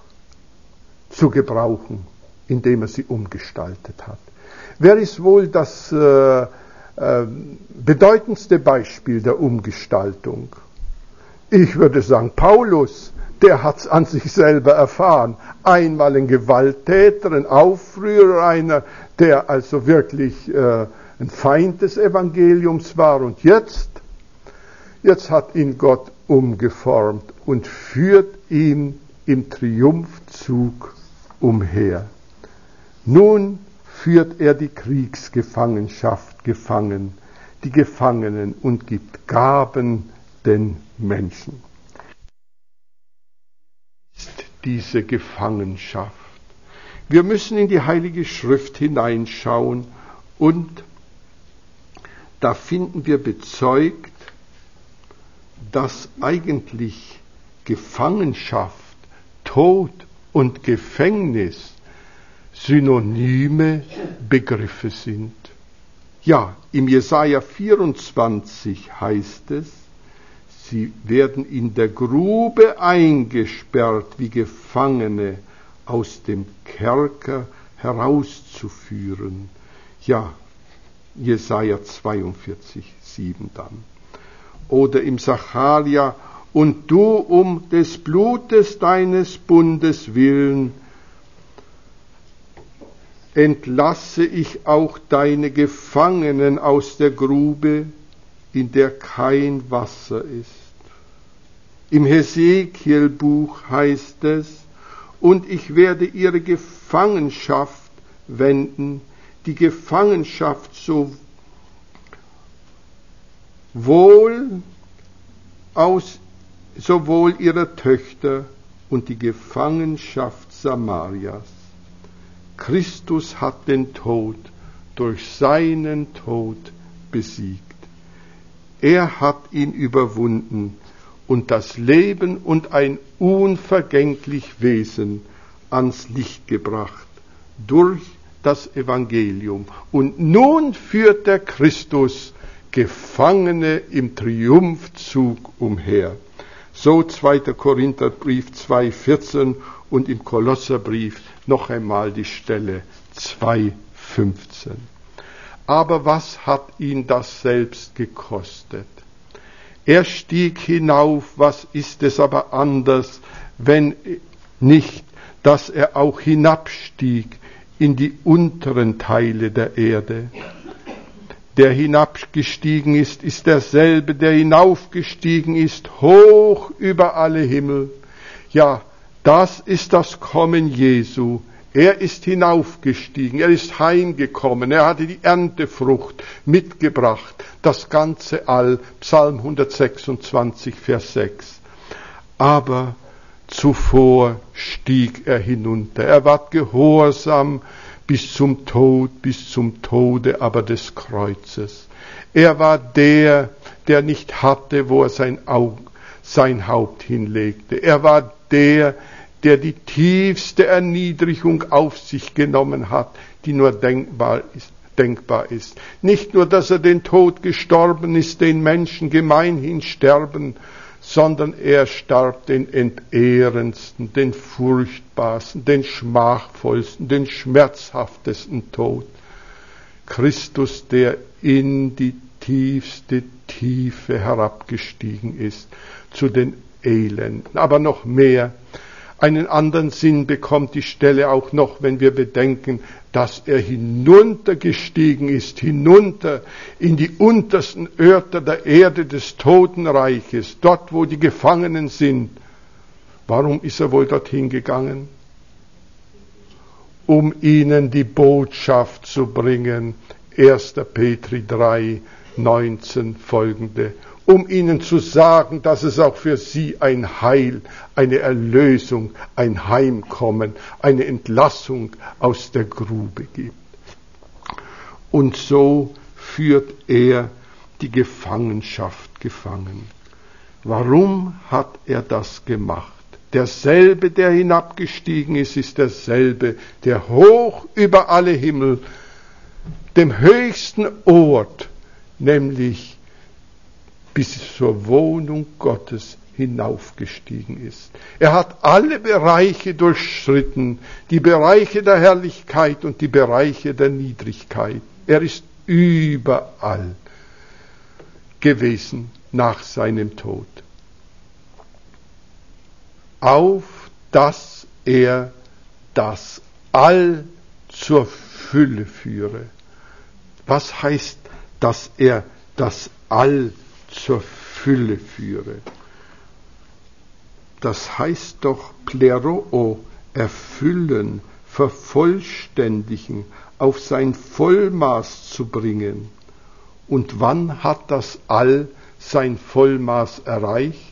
zu gebrauchen, indem er sie umgestaltet hat. Wer ist wohl das äh, äh, bedeutendste Beispiel der Umgestaltung? Ich würde sagen, Paulus, der hat es an sich selber erfahren. Einmal ein Gewalttäter, ein Aufrührer, einer, der also wirklich äh, ein Feind des Evangeliums war. Und jetzt, jetzt hat ihn Gott umgeformt und führt ihn im Triumphzug umher. Nun führt er die Kriegsgefangenschaft gefangen, die Gefangenen und gibt Gaben den Menschen. Ist diese Gefangenschaft. Wir müssen in die Heilige Schrift hineinschauen und da finden wir bezeugt, dass eigentlich Gefangenschaft, Tod und Gefängnis synonyme Begriffe sind. Ja, im Jesaja vierundzwanzig heißt es, sie werden in der Grube eingesperrt, wie Gefangene aus dem Kerker herauszuführen. Ja, Jesaja zweiundvierzig, sieben dann. Oder im Sacharja, und du um des Blutes deines Bundes willen entlasse ich auch deine Gefangenen aus der Grube, in der kein Wasser ist. Im Hesekiel-Buch heißt es, und ich werde ihre Gefangenschaft wenden, die Gefangenschaft so wohl aus, sowohl ihrer Töchter und die Gefangenschaft Samarias. Christus hat den Tod durch seinen Tod besiegt. Er hat ihn überwunden und das Leben und ein unvergänglich Wesen ans Licht gebracht durch das Evangelium. Und nun führt der Christus Gefangene im Triumphzug umher. So zweiter Korintherbrief zwei vierzehn und im Kolosserbrief noch einmal die Stelle zwei fünfzehn. Aber was hat ihn das selbst gekostet? Er stieg hinauf, was ist es aber anders, wenn nicht, dass er auch hinabstieg in die unteren Teile der Erde. Der hinabgestiegen ist, ist derselbe, der hinaufgestiegen ist, hoch über alle Himmel. Ja, das ist das Kommen Jesu. Er ist hinaufgestiegen, er ist heimgekommen, er hatte die Erntefrucht mitgebracht, das ganze All, Psalm hundertsechsundzwanzig, Vers sechs. Aber zuvor stieg er hinunter, er ward gehorsam bis zum Tod, bis zum Tode aber des Kreuzes. Er war der, der nicht hatte, wo er sein, Auge, sein Haupt hinlegte. Er war der, der die tiefste Erniedrigung auf sich genommen hat, die nur denkbar ist, denkbar ist. Nicht nur, dass er den Tod gestorben ist, den Menschen gemeinhin sterben, sondern er starb den entehrendsten, den furchtbarsten, den schmachvollsten, den schmerzhaftesten Tod. Christus, der in die tiefste Tiefe herabgestiegen ist, zu den Elenden. Aber noch mehr, einen anderen Sinn bekommt die Stelle auch noch, wenn wir bedenken, dass er hinuntergestiegen ist, hinunter in die untersten Örter der Erde des Totenreiches, dort wo die Gefangenen sind. Warum ist er wohl dorthin gegangen? Um ihnen die Botschaft zu bringen, erster Petri drei, neunzehn folgende, um ihnen zu sagen, dass es auch für sie ein Heil, eine Erlösung, ein Heimkommen, eine Entlassung aus der Grube gibt. Und so führt er die Gefangenschaft gefangen. Warum hat er das gemacht? Derselbe, der hinabgestiegen ist, ist derselbe, der hoch über alle Himmel, dem höchsten Ort, nämlich bis zur Wohnung Gottes hinaufgestiegen ist. Er hat alle Bereiche durchschritten, die Bereiche der Herrlichkeit und die Bereiche der Niedrigkeit. Er ist überall gewesen nach seinem Tod. Auf dass er das All zur Fülle führe. Was heißt, dass er das All zur Fülle führe? Das heißt doch Pleroo, erfüllen, vervollständigen, auf sein Vollmaß zu bringen. Und wann hat das All sein Vollmaß erreicht?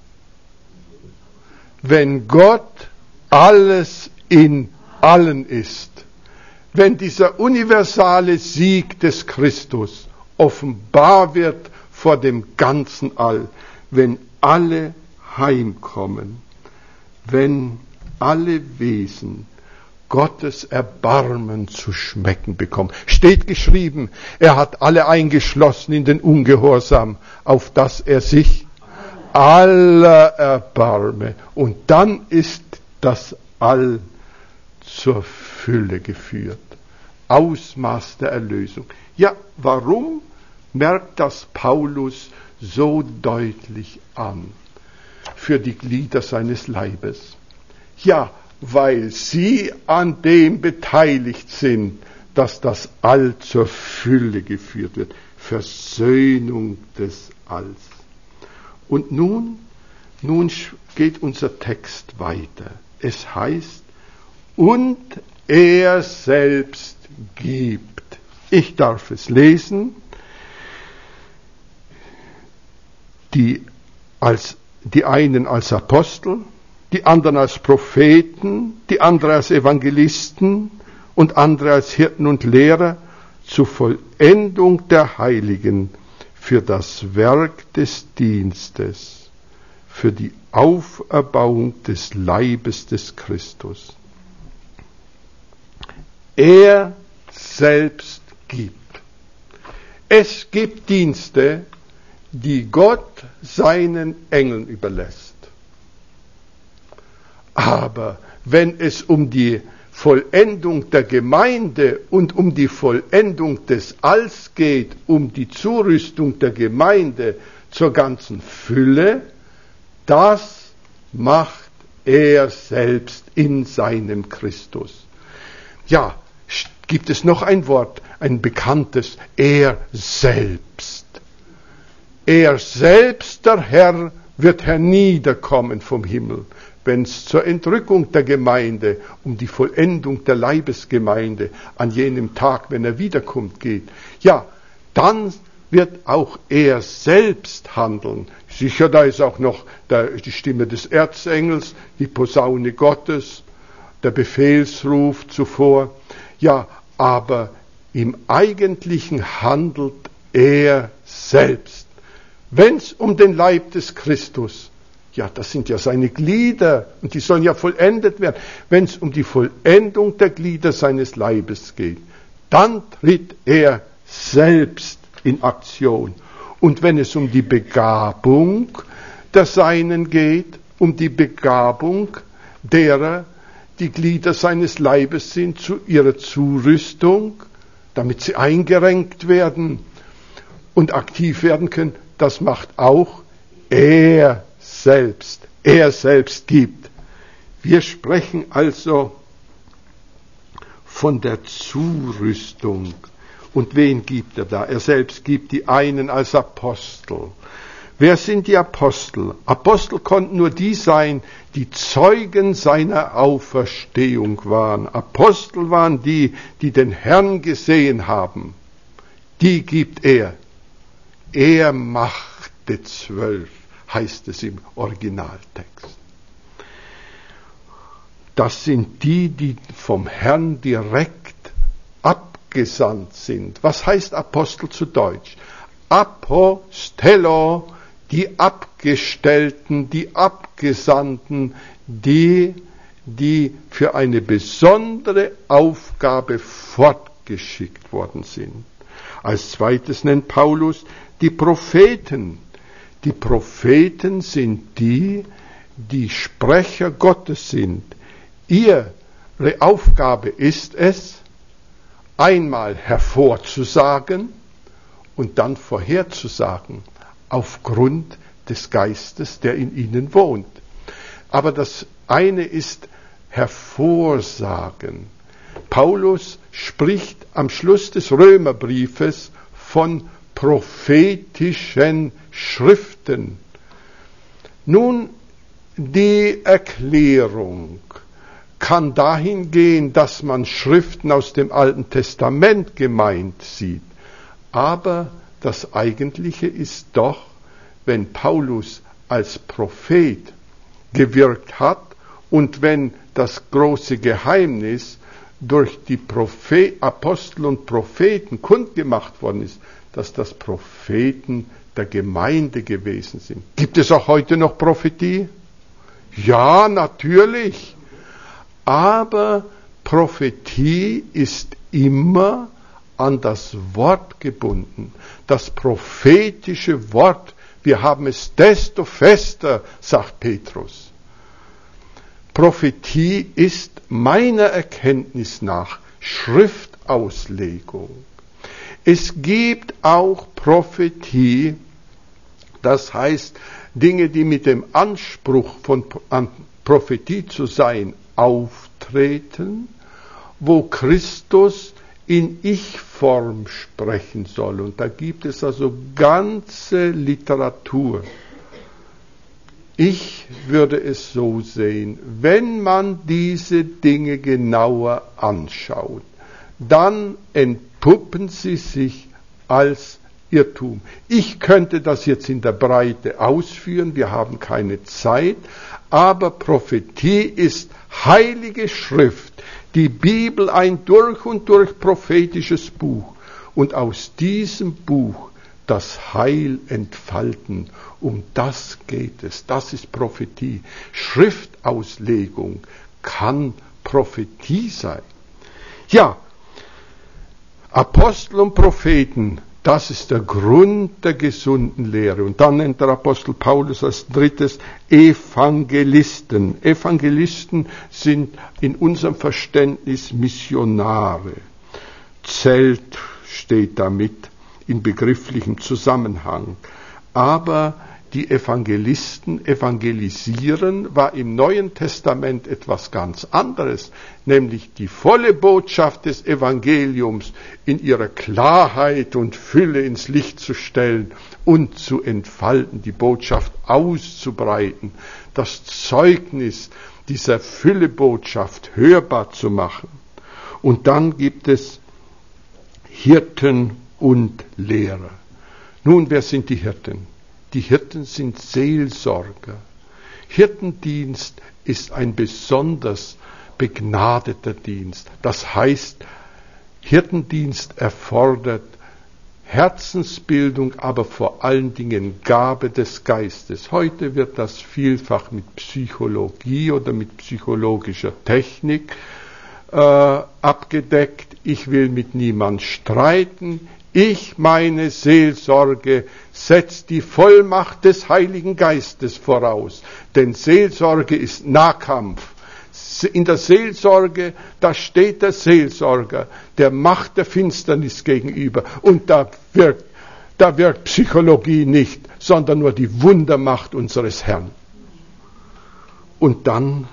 Wenn Gott alles in allen ist. Wenn dieser universale Sieg des Christus offenbar wird vor dem ganzen All, wenn alle heimkommen, wenn alle Wesen Gottes Erbarmen zu schmecken bekommen. Steht geschrieben, er hat alle eingeschlossen in den Ungehorsam, auf dass er sich aller erbarme. Und dann ist das All zur Fülle geführt. Ausmaß der Erlösung. Ja, warum merkt das Paulus so deutlich an für die Glieder seines Leibes? Ja, weil sie an dem beteiligt sind, dass das All zur Fülle geführt wird. Versöhnung des Alls. Und nun, nun geht unser Text weiter. Es heißt, und er selbst gibt. Ich darf es lesen. Die, als, die einen als Apostel, die anderen als Propheten, die anderen als Evangelisten und andere als Hirten und Lehrer zur Vollendung der Heiligen, für das Werk des Dienstes, für die Auferbauung des Leibes des Christus. Er selbst gibt. Es gibt Dienste, die Gott seinen Engeln überlässt. Aber wenn es um die Vollendung der Gemeinde und um die Vollendung des Alls geht, um die Zurüstung der Gemeinde zur ganzen Fülle, das macht er selbst in seinem Christus. Ja, gibt es noch ein Wort, ein bekanntes, er selbst. Er selbst, der Herr, wird herniederkommen vom Himmel, wenn es zur Entrückung der Gemeinde, um die Vollendung der Leibesgemeinde an jenem Tag, wenn er wiederkommt, geht. Ja, dann wird auch er selbst handeln. Sicher, da ist auch noch der, die Stimme des Erzengels, die Posaune Gottes, der Befehlsruf zuvor. Ja, aber im Eigentlichen handelt er selbst. Wenn es um den Leib des Christus, ja, das sind ja seine Glieder und die sollen ja vollendet werden. Wenn es um die Vollendung der Glieder seines Leibes geht, dann tritt er selbst in Aktion. Und wenn es um die Begabung der Seinen geht, um die Begabung derer, die Glieder seines Leibes sind, zu ihrer Zurüstung, damit sie eingerenkt werden und aktiv werden können, das macht auch er selbst. Er selbst gibt. Wir sprechen also von der Zurüstung. Und wen gibt er da? Er selbst gibt die einen als Apostel. Wer sind die Apostel? Apostel konnten nur die sein, die Zeugen seiner Auferstehung waren. Apostel waren die, die den Herrn gesehen haben. Die gibt er. Er machte zwölf, heißt es im Originaltext. Das sind die, die vom Herrn direkt abgesandt sind. Was heißt Apostel zu Deutsch? Apostello, die Abgestellten, die Abgesandten, die, die für eine besondere Aufgabe fortgeschickt worden sind. Als zweites nennt Paulus die Propheten. Die Propheten sind die, die Sprecher Gottes sind. Ihre Aufgabe ist es, einmal hervorzusagen und dann vorherzusagen, aufgrund des Geistes, der in ihnen wohnt. Aber das eine ist hervorsagen. Paulus spricht am Schluss des Römerbriefes von prophetischen Schriften. Nun, die Erklärung kann dahin gehen, dass man Schriften aus dem Alten Testament gemeint sieht. Aber das Eigentliche ist doch, wenn Paulus als Prophet gewirkt hat und wenn das große Geheimnis durch die Prophet, Apostel und Propheten kundgemacht worden ist, dass das Propheten der Gemeinde gewesen sind. Gibt es auch heute noch Prophetie? Ja, natürlich. Aber Prophetie ist immer an das Wort gebunden. Das prophetische Wort, wir haben es desto fester, sagt Petrus. Prophetie ist meiner Erkenntnis nach Schriftauslegung. Es gibt auch Prophetie, das heißt Dinge, die mit dem Anspruch von an Prophetie zu sein auftreten, wo Christus in Ich-Form sprechen soll. Und da gibt es also ganze Literatur. Ich würde es so sehen, wenn man diese Dinge genauer anschaut, dann entpuppen sie sich als Irrtum. Ich könnte das jetzt in der Breite ausführen, wir haben keine Zeit, aber Prophetie ist heilige Schrift, die Bibel ein durch und durch prophetisches Buch und aus diesem Buch das Heil entfalten. Um das geht es. Das ist Prophetie. Schriftauslegung kann Prophetie sein. Ja, Apostel und Propheten, das ist der Grund der gesunden Lehre. Und dann nennt der Apostel Paulus als drittes Evangelisten. Evangelisten sind in unserem Verständnis Missionare. Zelt steht damit in begrifflichem Zusammenhang. Aber die Evangelisten evangelisieren war im Neuen Testament etwas ganz anderes, nämlich die volle Botschaft des Evangeliums in ihrer Klarheit und Fülle ins Licht zu stellen und zu entfalten, die Botschaft auszubreiten, das Zeugnis dieser Füllebotschaft hörbar zu machen. Und dann gibt es Hirten und Lehrer. Nun, wer sind die Hirten? Die Hirten sind Seelsorger. Hirtendienst ist ein besonders begnadeter Dienst. Das heißt, Hirtendienst erfordert Herzensbildung, aber vor allen Dingen Gabe des Geistes. Heute wird das vielfach mit Psychologie oder mit psychologischer Technik äh, abgedeckt. Ich will mit niemand streiten. Ich, meine Seelsorge, setzt die Vollmacht des Heiligen Geistes voraus. Denn Seelsorge ist Nahkampf. In der Seelsorge, da steht der Seelsorger der Macht der Finsternis gegenüber. Und da wirkt, da wirkt Psychologie nicht, sondern nur die Wundermacht unseres Herrn. Und dann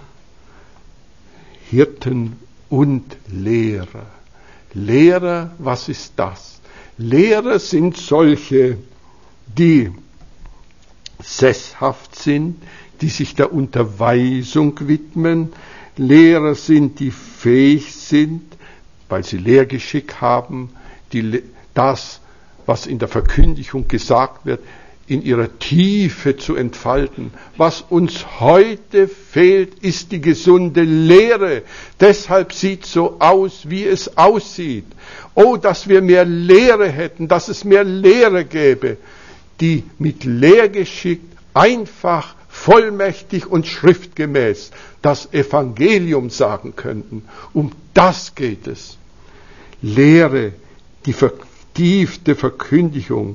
Hirten und Lehrer. Lehrer, was ist das? Lehrer sind solche, die sesshaft sind, die sich der Unterweisung widmen. Lehrer sind, die fähig sind, weil sie Lehrgeschick haben, die das, was in der Verkündigung gesagt wird, in ihrer Tiefe zu entfalten. Was uns heute fehlt, ist die gesunde Lehre. Deshalb sieht es so aus, wie es aussieht. Oh, dass wir mehr Lehre hätten, dass es mehr Lehre gäbe, die mit Lehrgeschick einfach, vollmächtig und schriftgemäß das Evangelium sagen könnten. Um das geht es. Lehre, die vertiefte Verkündigung.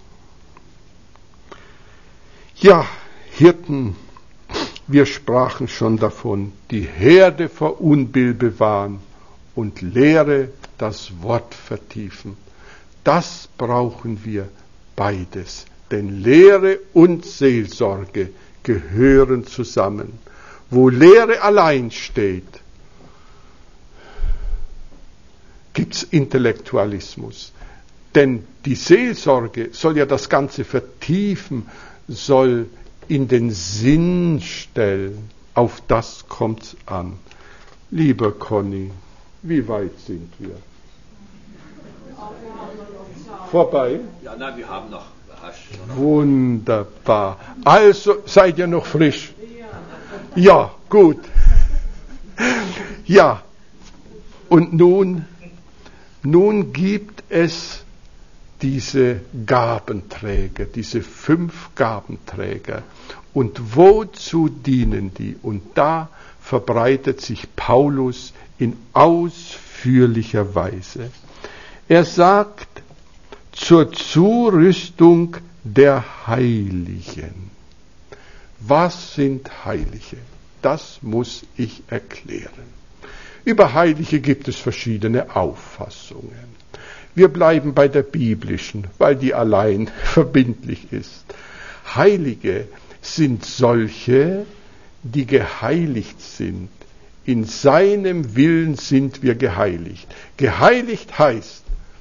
Ja, Hirten, wir sprachen schon davon, die Herde vor Unbill bewahren und Lehre, das Wort vertiefen. Das brauchen wir beides, denn Lehre und Seelsorge gehören zusammen. Wo Lehre allein steht, gibt's Intellektualismus. Denn die Seelsorge soll ja das Ganze vertiefen, soll in den Sinn stellen. Auf das kommt's an. Lieber Conny, wie weit sind wir? Vorbei? Ja, nein, wir haben noch. Wunderbar. Also seid ihr noch frisch? Ja, gut. Ja, und nun, nun gibt es diese Gabenträger, diese fünf Gabenträger. Und wozu dienen die? Und da verbreitet sich Paulus in ausführlicher Weise. Er sagt, zur Zurüstung der Heiligen. Was sind Heilige? Das muss ich erklären. Über Heilige gibt es verschiedene Auffassungen. Wir bleiben bei der biblischen, weil die allein verbindlich ist. Heilige sind solche, die geheiligt sind. In seinem Willen sind wir geheiligt. Geheiligt heißt,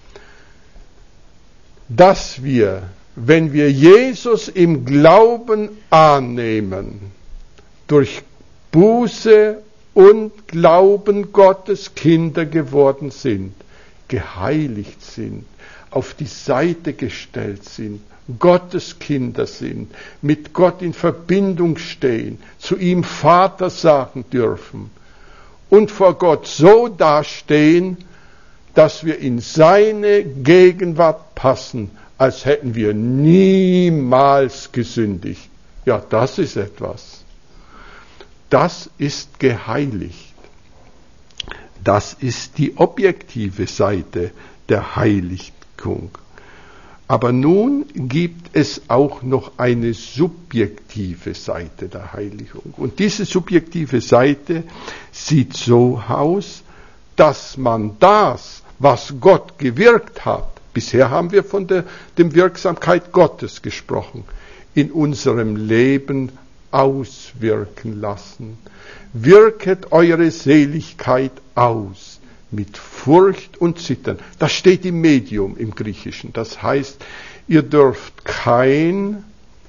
dass wir, wenn wir Jesus im Glauben annehmen, durch Buße und Glauben Gottes Kinder geworden sind, geheiligt sind, auf die Seite gestellt sind, Gottes Kinder sind, mit Gott in Verbindung stehen, zu ihm Vater sagen dürfen und vor Gott so dastehen, dass wir in seine Gegenwart passen, als hätten wir niemals gesündigt. Ja, das ist etwas. Das ist geheiligt. Das ist die objektive Seite der Heiligung. Aber nun gibt es auch noch eine subjektive Seite der Heiligung. Und diese subjektive Seite sieht so aus, dass man das, was Gott gewirkt hat, bisher haben wir von der, der Wirksamkeit Gottes gesprochen, in unserem Leben auswirken lassen. Wirket eure Seligkeit aus mit Furcht und Zittern. Das steht im Medium im Griechischen. Das heißt, ihr dürft kein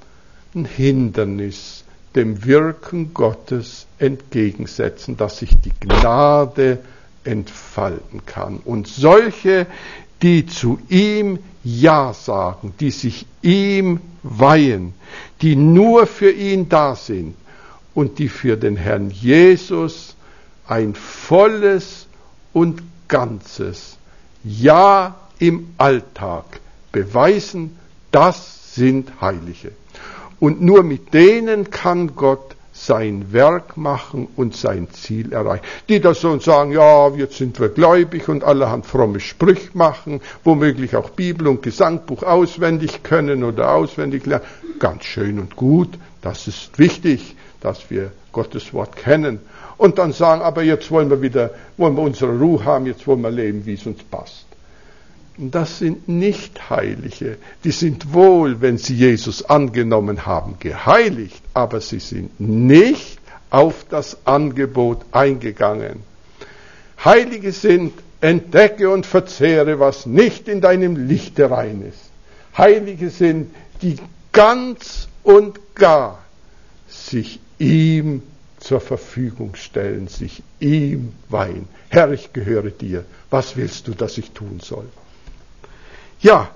Hindernis dem Wirken Gottes entgegensetzen, dass sich die Gnade entfalten kann. Und solche, die zu ihm Ja sagen, die sich ihm weihen, die nur für ihn da sind und die für den Herrn Jesus ein volles und ganzes Ja im Alltag beweisen, das sind Heilige. Und nur mit denen kann Gott sein Werk machen und sein Ziel erreichen. Die da so sagen, ja, jetzt sind wir gläubig und allerhand fromme Sprüche machen, womöglich auch Bibel und Gesangbuch auswendig können oder auswendig lernen. Ganz schön und gut, das ist wichtig, dass wir Gottes Wort kennen. Und dann sagen, aber jetzt wollen wir wieder, wollen wir unsere Ruhe haben, jetzt wollen wir leben, wie es uns passt. Das sind nicht Heilige. Die sind wohl, wenn sie Jesus angenommen haben, geheiligt, aber sie sind nicht auf das Angebot eingegangen. Heilige sind, entdecke und verzehre, was nicht in deinem Lichte rein ist. Heilige sind, die ganz und gar sich ihm zur Verfügung stellen, sich ihm weihen. Herr, ich gehöre dir. Was willst du, dass ich tun soll? Ja,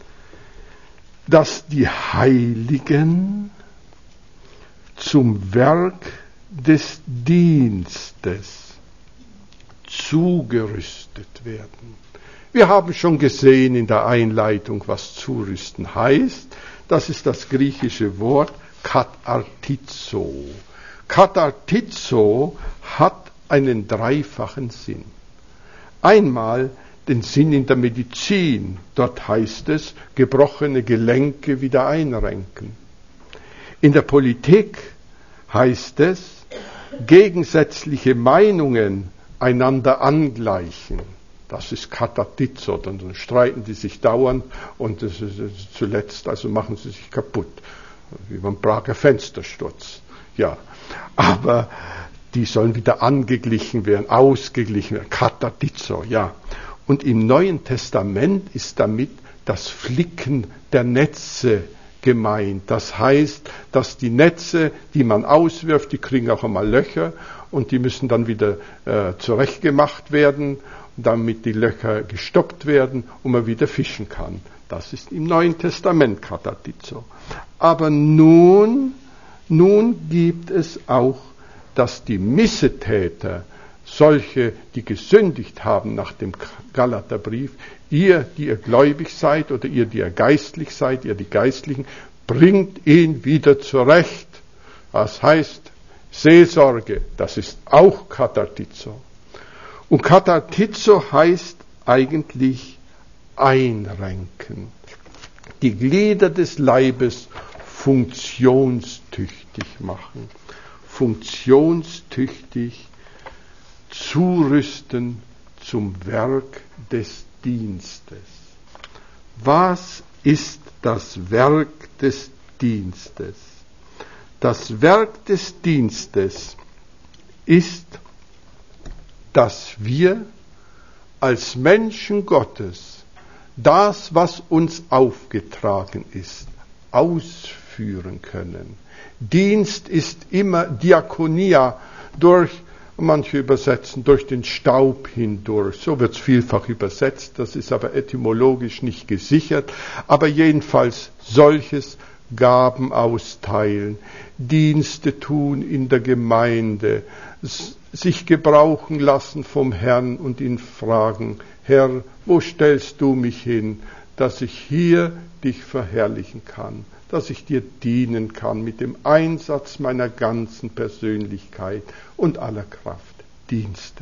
dass die Heiligen zum Werk des Dienstes zugerüstet werden. Wir haben schon gesehen in der Einleitung, was zurüsten heißt. Das ist das griechische Wort katartizo. Katartizo hat einen dreifachen Sinn. Einmal den Sinn in der Medizin. Dort heißt es, gebrochene Gelenke wieder einrenken. In der Politik heißt es, gegensätzliche Meinungen einander angleichen. Das ist Katartizo. Dann streiten die sich dauernd und das ist, das ist zuletzt also machen sie sich kaputt. Wie beim Prager Fenstersturz. Ja, aber die sollen wieder angeglichen werden, ausgeglichen werden. Katartizo, ja. Und im Neuen Testament ist damit das Flicken der Netze gemeint. Das heißt, dass die Netze, die man auswirft, die kriegen auch einmal Löcher und die müssen dann wieder äh, zurechtgemacht werden, damit die Löcher gestoppt werden und man wieder fischen kann. Das ist im Neuen Testament Katartizo. Aber nun, nun gibt es auch, dass die Missetäter, solche, die gesündigt haben nach dem Galaterbrief, ihr, die ihr gläubig seid oder ihr, die ihr geistlich seid, ihr die Geistlichen, bringt ihn wieder zurecht. Das heißt Seelsorge, das ist auch Katartizo. Und Katartizo heißt eigentlich einrenken. Die Glieder des Leibes funktionstüchtig machen. Funktionstüchtig zurüsten zum Werk des Dienstes. Was ist das Werk des Dienstes? Das Werk des Dienstes ist, dass wir als Menschen Gottes das, was uns aufgetragen ist, ausführen können. Dienst ist immer Diakonia, durch, manche übersetzen, durch den Staub hindurch. So wird es vielfach übersetzt, das ist aber etymologisch nicht gesichert. Aber jedenfalls solches Gaben austeilen, Dienste tun in der Gemeinde, sich gebrauchen lassen vom Herrn und ihn fragen, Herr, wo stellst du mich hin, dass ich hier dich verherrlichen kann, dass ich dir dienen kann mit dem Einsatz meiner ganzen Persönlichkeit und aller Kraft. Dienste.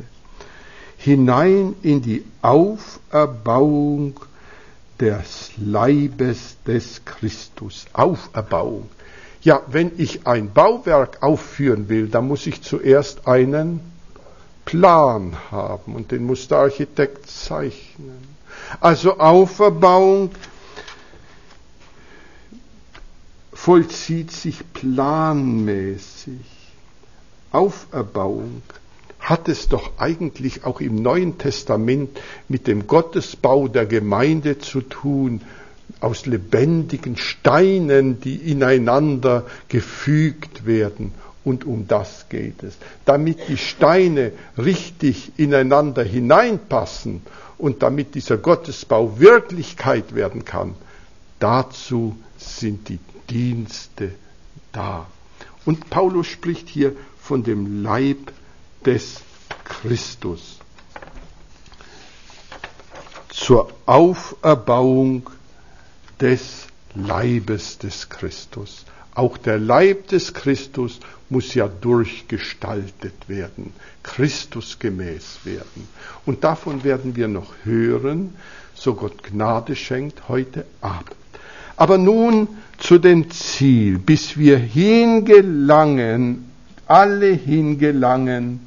Hinein in die Auferbauung des Leibes des Christus. Auferbauung. Ja, wenn ich ein Bauwerk aufführen will, dann muss ich zuerst einen Plan haben und den muss der Architekt zeichnen. Also Auferbauung vollzieht sich planmäßig. Auferbauung hat es doch eigentlich auch im Neuen Testament mit dem Gottesbau der Gemeinde zu tun, aus lebendigen Steinen, die ineinander gefügt werden. Und um das geht es. Damit die Steine richtig ineinander hineinpassen und damit dieser Gottesbau Wirklichkeit werden kann, dazu sind die Dienste da. Und Paulus spricht hier von dem Leib des Christus. Zur Auferbauung des Leibes des Christus. Auch der Leib des Christus muss ja durchgestaltet werden, Christusgemäß werden. Und davon werden wir noch hören, so Gott Gnade schenkt, heute Abend. Aber nun zu dem Ziel, bis wir hingelangen, alle hingelangen,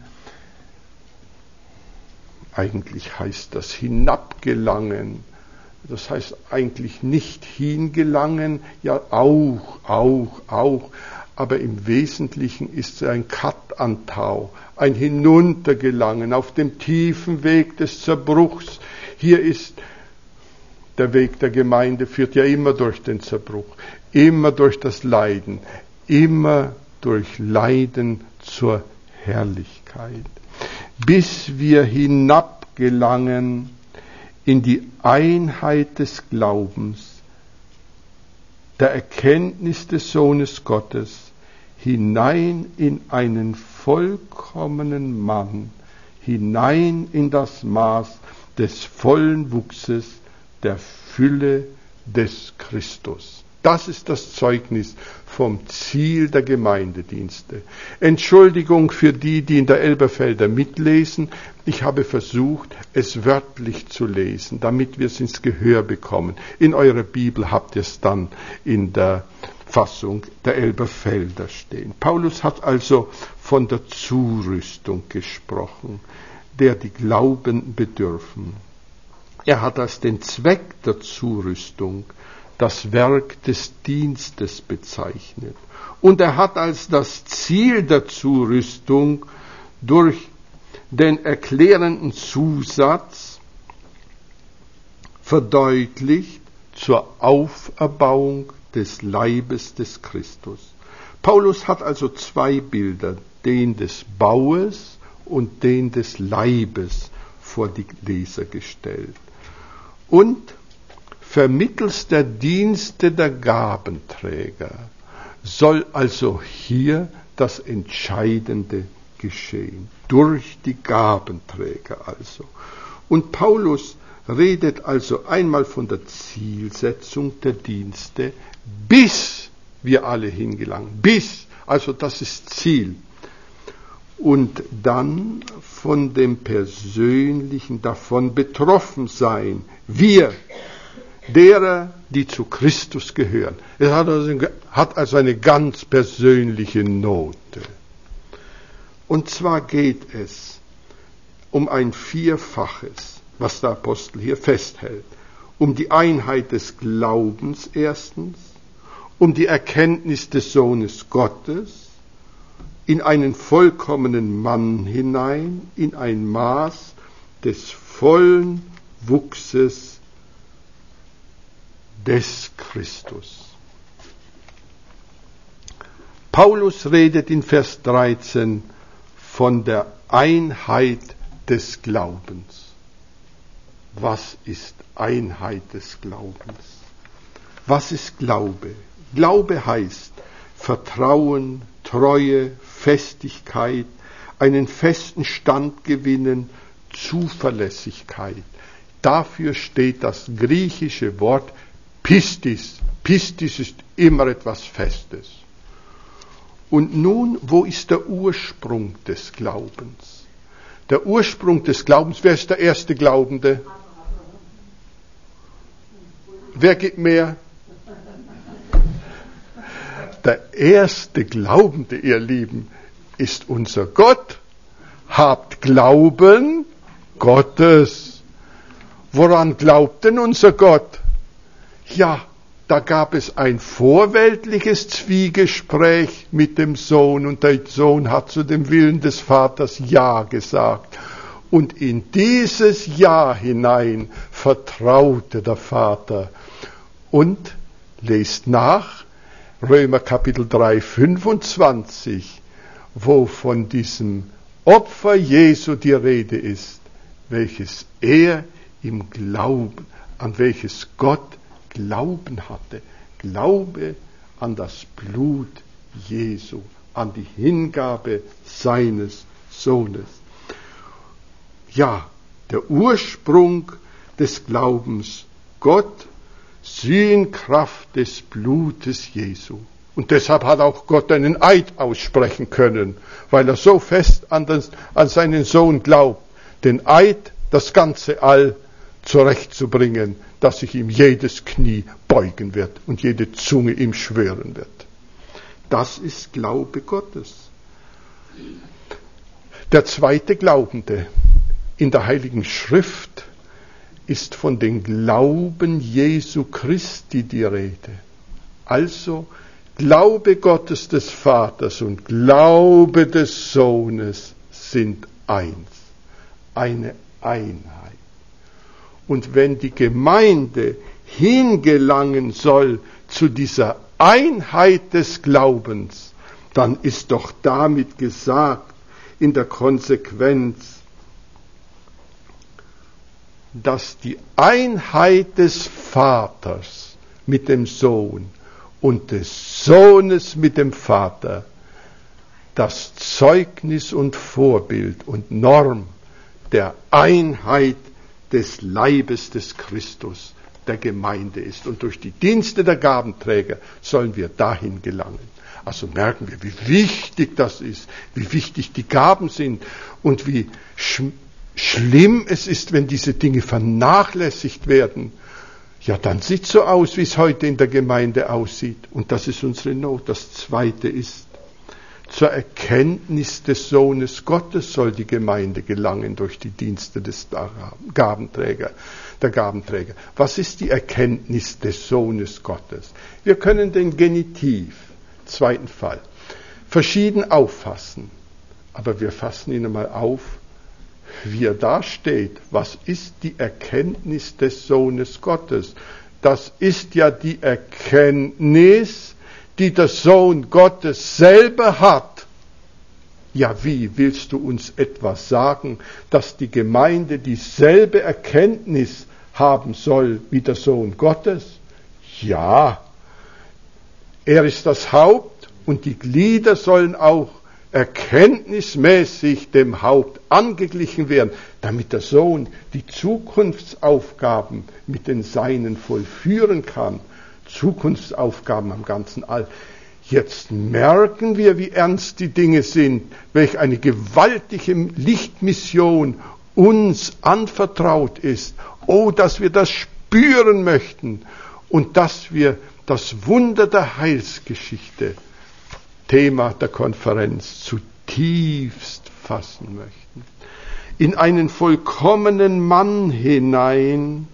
eigentlich heißt das hinabgelangen, das heißt eigentlich nicht hingelangen, ja auch, auch, auch, aber im Wesentlichen ist es ein Kat-Antau, ein Hinuntergelangen auf dem tiefen Weg des Zerbruchs. Hier ist der Weg der Gemeinde, führt ja immer durch den Zerbruch, immer durch das Leiden, immer durch Leiden zur Herrlichkeit, bis wir hinabgelangen in die Einheit des Glaubens, der Erkenntnis des Sohnes Gottes, hinein in einen vollkommenen Mann, hinein in das Maß des vollen Wuchses, der Fülle des Christus. Das ist das Zeugnis vom Ziel der Gemeindedienste. Entschuldigung für die, die in der Elberfelder mitlesen. Ich habe versucht, es wörtlich zu lesen, damit wir es ins Gehör bekommen. In eurer Bibel habt ihr es dann in der Fassung der Elberfelder stehen. Paulus hat also von der Zurüstung gesprochen, der die Glauben bedürfen. Er hat als den Zweck der Zurüstung das Werk des Dienstes bezeichnet. Und er hat als das Ziel der Zurüstung durch den erklärenden Zusatz verdeutlicht zur Auferbauung des Leibes des Christus. Paulus hat also zwei Bilder, den des Baues und den des Leibes, vor die Leser gestellt. Und vermittels der Dienste der Gabenträger soll also hier das Entscheidende geschehen. Durch die Gabenträger also. Und Paulus redet also einmal von der Zielsetzung der Dienste, bis wir alle hingelangen. Bis, also das ist Ziel. Und dann von dem persönlichen davon betroffen sein. Wir, derer, die zu Christus gehören. Es hat also, hat also eine ganz persönliche Note. Und zwar geht es um ein Vierfaches, was der Apostel hier festhält. Um die Einheit des Glaubens erstens, um die Erkenntnis des Sohnes Gottes, in einen vollkommenen Mann hinein, in ein Maß des vollen Wuchses des Christus. Paulus redet in Vers dreizehn von der Einheit des Glaubens. Was ist Einheit des Glaubens? Was ist Glaube? Glaube heißt Vertrauen, Treue, Festigkeit, einen festen Stand gewinnen, Zuverlässigkeit. Dafür steht das griechische Wort Pistis. Pistis ist immer etwas Festes. Und nun, wo ist der Ursprung des Glaubens? Der Ursprung des Glaubens, wer ist der erste Glaubende? Wer gibt mehr? Der erste Glaubende, ihr Lieben, ist unser Gott. Habt Glauben Gottes. Woran glaubt denn unser Gott? Ja, da gab es ein vorweltliches Zwiegespräch mit dem Sohn und der Sohn hat zu dem Willen des Vaters Ja gesagt. Und in dieses Ja hinein vertraute der Vater. Und lest nach, Römer Kapitel drei, fünfundzwanzig, wo von diesem Opfer Jesu die Rede ist, welches er im Glauben, an welches Gott Glauben hatte. Glaube an das Blut Jesu, an die Hingabe seines Sohnes. Ja, der Ursprung des Glaubens, Gott, in Kraft des Blutes Jesu. Und deshalb hat auch Gott einen Eid aussprechen können, weil er so fest an, den, an seinen Sohn glaubt, den Eid, das ganze All zurechtzubringen, dass sich ihm jedes Knie beugen wird und jede Zunge ihm schwören wird. Das ist Glaube Gottes. Der zweite Glaubende in der Heiligen Schrift ist von dem Glauben Jesu Christi die Rede. Also Glaube Gottes des Vaters und Glaube des Sohnes sind eins, eine Einheit. Und wenn die Gemeinde hingelangen soll zu dieser Einheit des Glaubens, dann ist doch damit gesagt in der Konsequenz, dass die Einheit des Vaters mit dem Sohn und des Sohnes mit dem Vater das Zeugnis und Vorbild und Norm der Einheit des Leibes des Christus, der Gemeinde ist. Und durch die Dienste der Gabenträger sollen wir dahin gelangen. Also merken wir, wie wichtig das ist, wie wichtig die Gaben sind und wie sch- schlimm es ist, wenn diese Dinge vernachlässigt werden. Ja, dann sieht es so aus, wie es heute in der Gemeinde aussieht. Und das ist unsere Not. Das Zweite ist, zur Erkenntnis des Sohnes Gottes soll die Gemeinde gelangen durch die Dienste des Gabenträger, der Gabenträger. Was ist die Erkenntnis des Sohnes Gottes? Wir können den Genitiv, zweiten Fall, verschieden auffassen. Aber wir fassen ihn einmal auf, wie er da steht. Was ist die Erkenntnis des Sohnes Gottes? das ist ja die Erkenntnis, die der Sohn Gottes selber hat. Ja, wie willst du uns etwas sagen, dass die Gemeinde dieselbe Erkenntnis haben soll wie der Sohn Gottes? Ja, er ist das Haupt und die Glieder sollen auch erkenntnismäßig dem Haupt angeglichen werden, damit der Sohn die Zukunftsaufgaben mit den Seinen vollführen kann. Zukunftsaufgaben am ganzen All. Jetzt merken wir, wie ernst die Dinge sind, welch eine gewaltige Lichtmission uns anvertraut ist. Oh, dass wir das spüren möchten und dass wir das Wunder der Heilsgeschichte, Thema der Konferenz, zutiefst fassen möchten. In einen vollkommenen Mann hinein.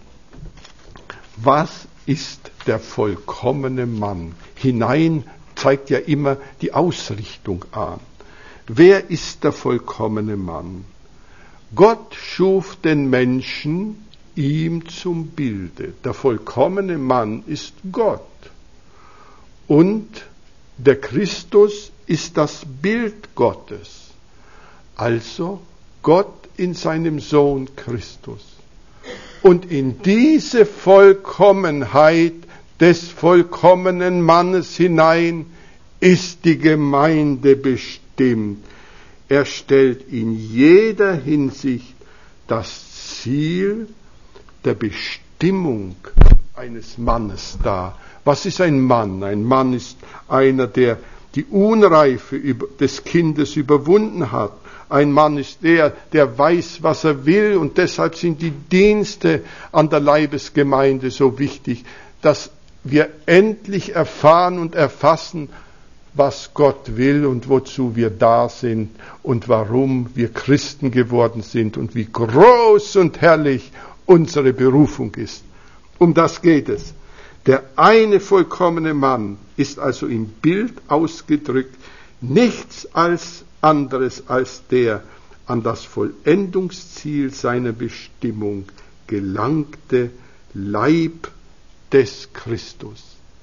Was ist der vollkommene Mann? Hinein zeigt ja immer die Ausrichtung an. Wer ist der vollkommene Mann? Gott schuf den Menschen ihm zum Bilde. Der vollkommene Mann ist Gott. Und der Christus ist das Bild Gottes. Also Gott in seinem Sohn Christus. Und in diese Vollkommenheit des vollkommenen Mannes hinein ist die Gemeinde bestimmt. Er stellt in jeder Hinsicht das Ziel der Bestimmung eines Mannes dar. Was ist ein Mann? Ein Mann ist einer, der die Unreife des Kindes überwunden hat. Ein Mann ist der, der weiß, was er will, und deshalb sind die Dienste an der Leibesgemeinde so wichtig, dass wir endlich erfahren und erfassen, was Gott will und wozu wir da sind und warum wir Christen geworden sind und wie groß und herrlich unsere Berufung ist. Um das geht es. Der eine vollkommene Mann ist also im Bild ausgedrückt nichts als anderes als der an das Vollendungsziel seiner Bestimmung gelangte Leib des Christus.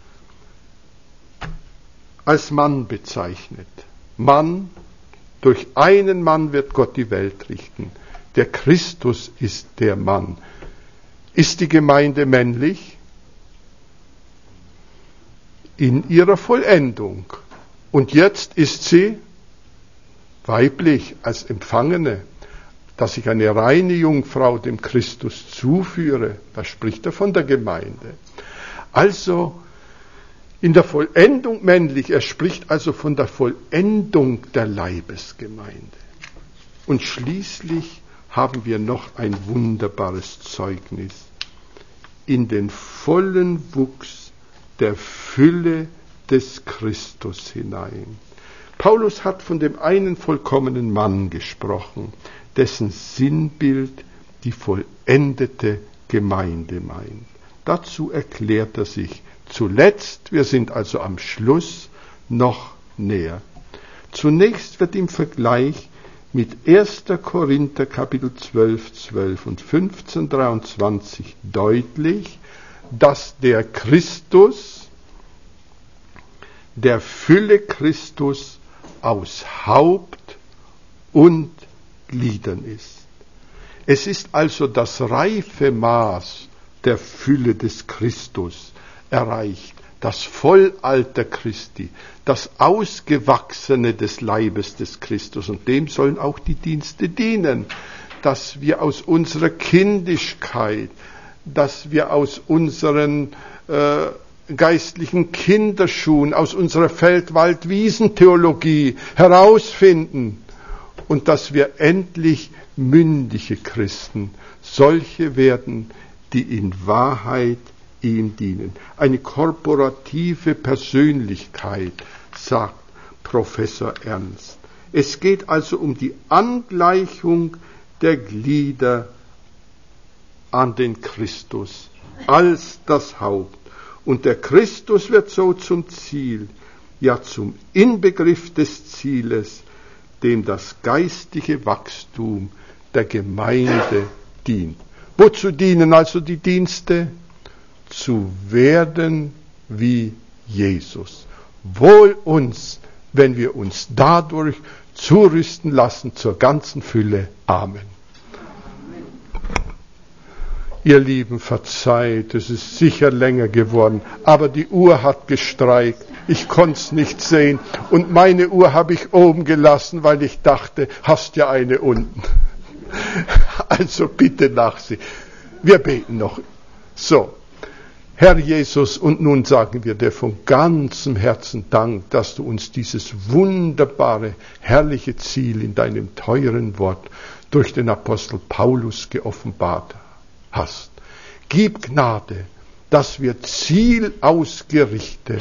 Als Mann bezeichnet. Mann, durch einen Mann wird Gott die Welt richten. Der Christus ist der Mann. Ist die Gemeinde männlich? In ihrer Vollendung. Und jetzt ist sie weiblich als Empfangene, dass ich eine reine Jungfrau dem Christus zuführe. Da spricht er von der Gemeinde. Also in der Vollendung männlich, er spricht also von der Vollendung der Leibesgemeinde. Und schließlich haben wir noch ein wunderbares Zeugnis. In den vollen Wuchs der Fülle des Christus hinein. Paulus hat von dem einen vollkommenen Mann gesprochen, dessen Sinnbild die vollendete Gemeinde meint. Dazu erklärt er sich zuletzt, wir sind also am Schluss, noch näher. Zunächst wird im Vergleich mit erster Korinther Kapitel zwölf, zwölf und fünfzehn, dreiundzwanzig deutlich, dass der Christus, der Fülle Christus aus Haupt und Gliedern ist. Es ist also das reife Maß der Fülle des Christus erreicht, das Vollalter Christi, das Ausgewachsene des Leibes des Christus, und dem sollen auch die Dienste dienen, dass wir aus unserer Kindischkeit, dass wir aus unseren äh, geistlichen Kinderschuhen, aus unserer Feld-Wald-Wiesen-Theologie herausfinden und dass wir endlich mündige Christen, solche werden, die in Wahrheit ihm dienen. Eine korporative Persönlichkeit, sagt Professor Ernst. Es geht also um die Angleichung der Glieder an den Christus als das Haupt. Und der Christus wird so zum Ziel, ja zum Inbegriff des Zieles, dem das geistige Wachstum der Gemeinde dient. Wozu dienen also die Dienste? zu werden wie Jesus. Wohl uns, wenn wir uns dadurch zurüsten lassen zur ganzen Fülle. Amen. Ihr Lieben, verzeiht, es ist sicher länger geworden, aber die Uhr hat gestreikt. Ich konnte es nicht sehen und meine Uhr habe ich oben gelassen, weil ich dachte, hast ja eine unten. Also bitte nachsehen. Wir beten noch. So, Herr Jesus, und nun sagen wir dir von ganzem Herzen Dank, dass du uns dieses wunderbare, herrliche Ziel in deinem teuren Wort durch den Apostel Paulus geoffenbart hast. Gib Gnade, dass wir zielausgerichtet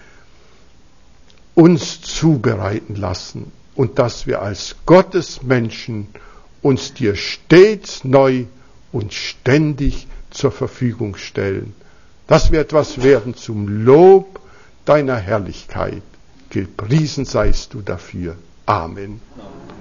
uns zubereiten lassen und dass wir als Gottesmenschen uns dir stets neu und ständig zur Verfügung stellen, dass wir etwas werden zum Lob deiner Herrlichkeit. Gepriesen seist du dafür. Amen. Amen.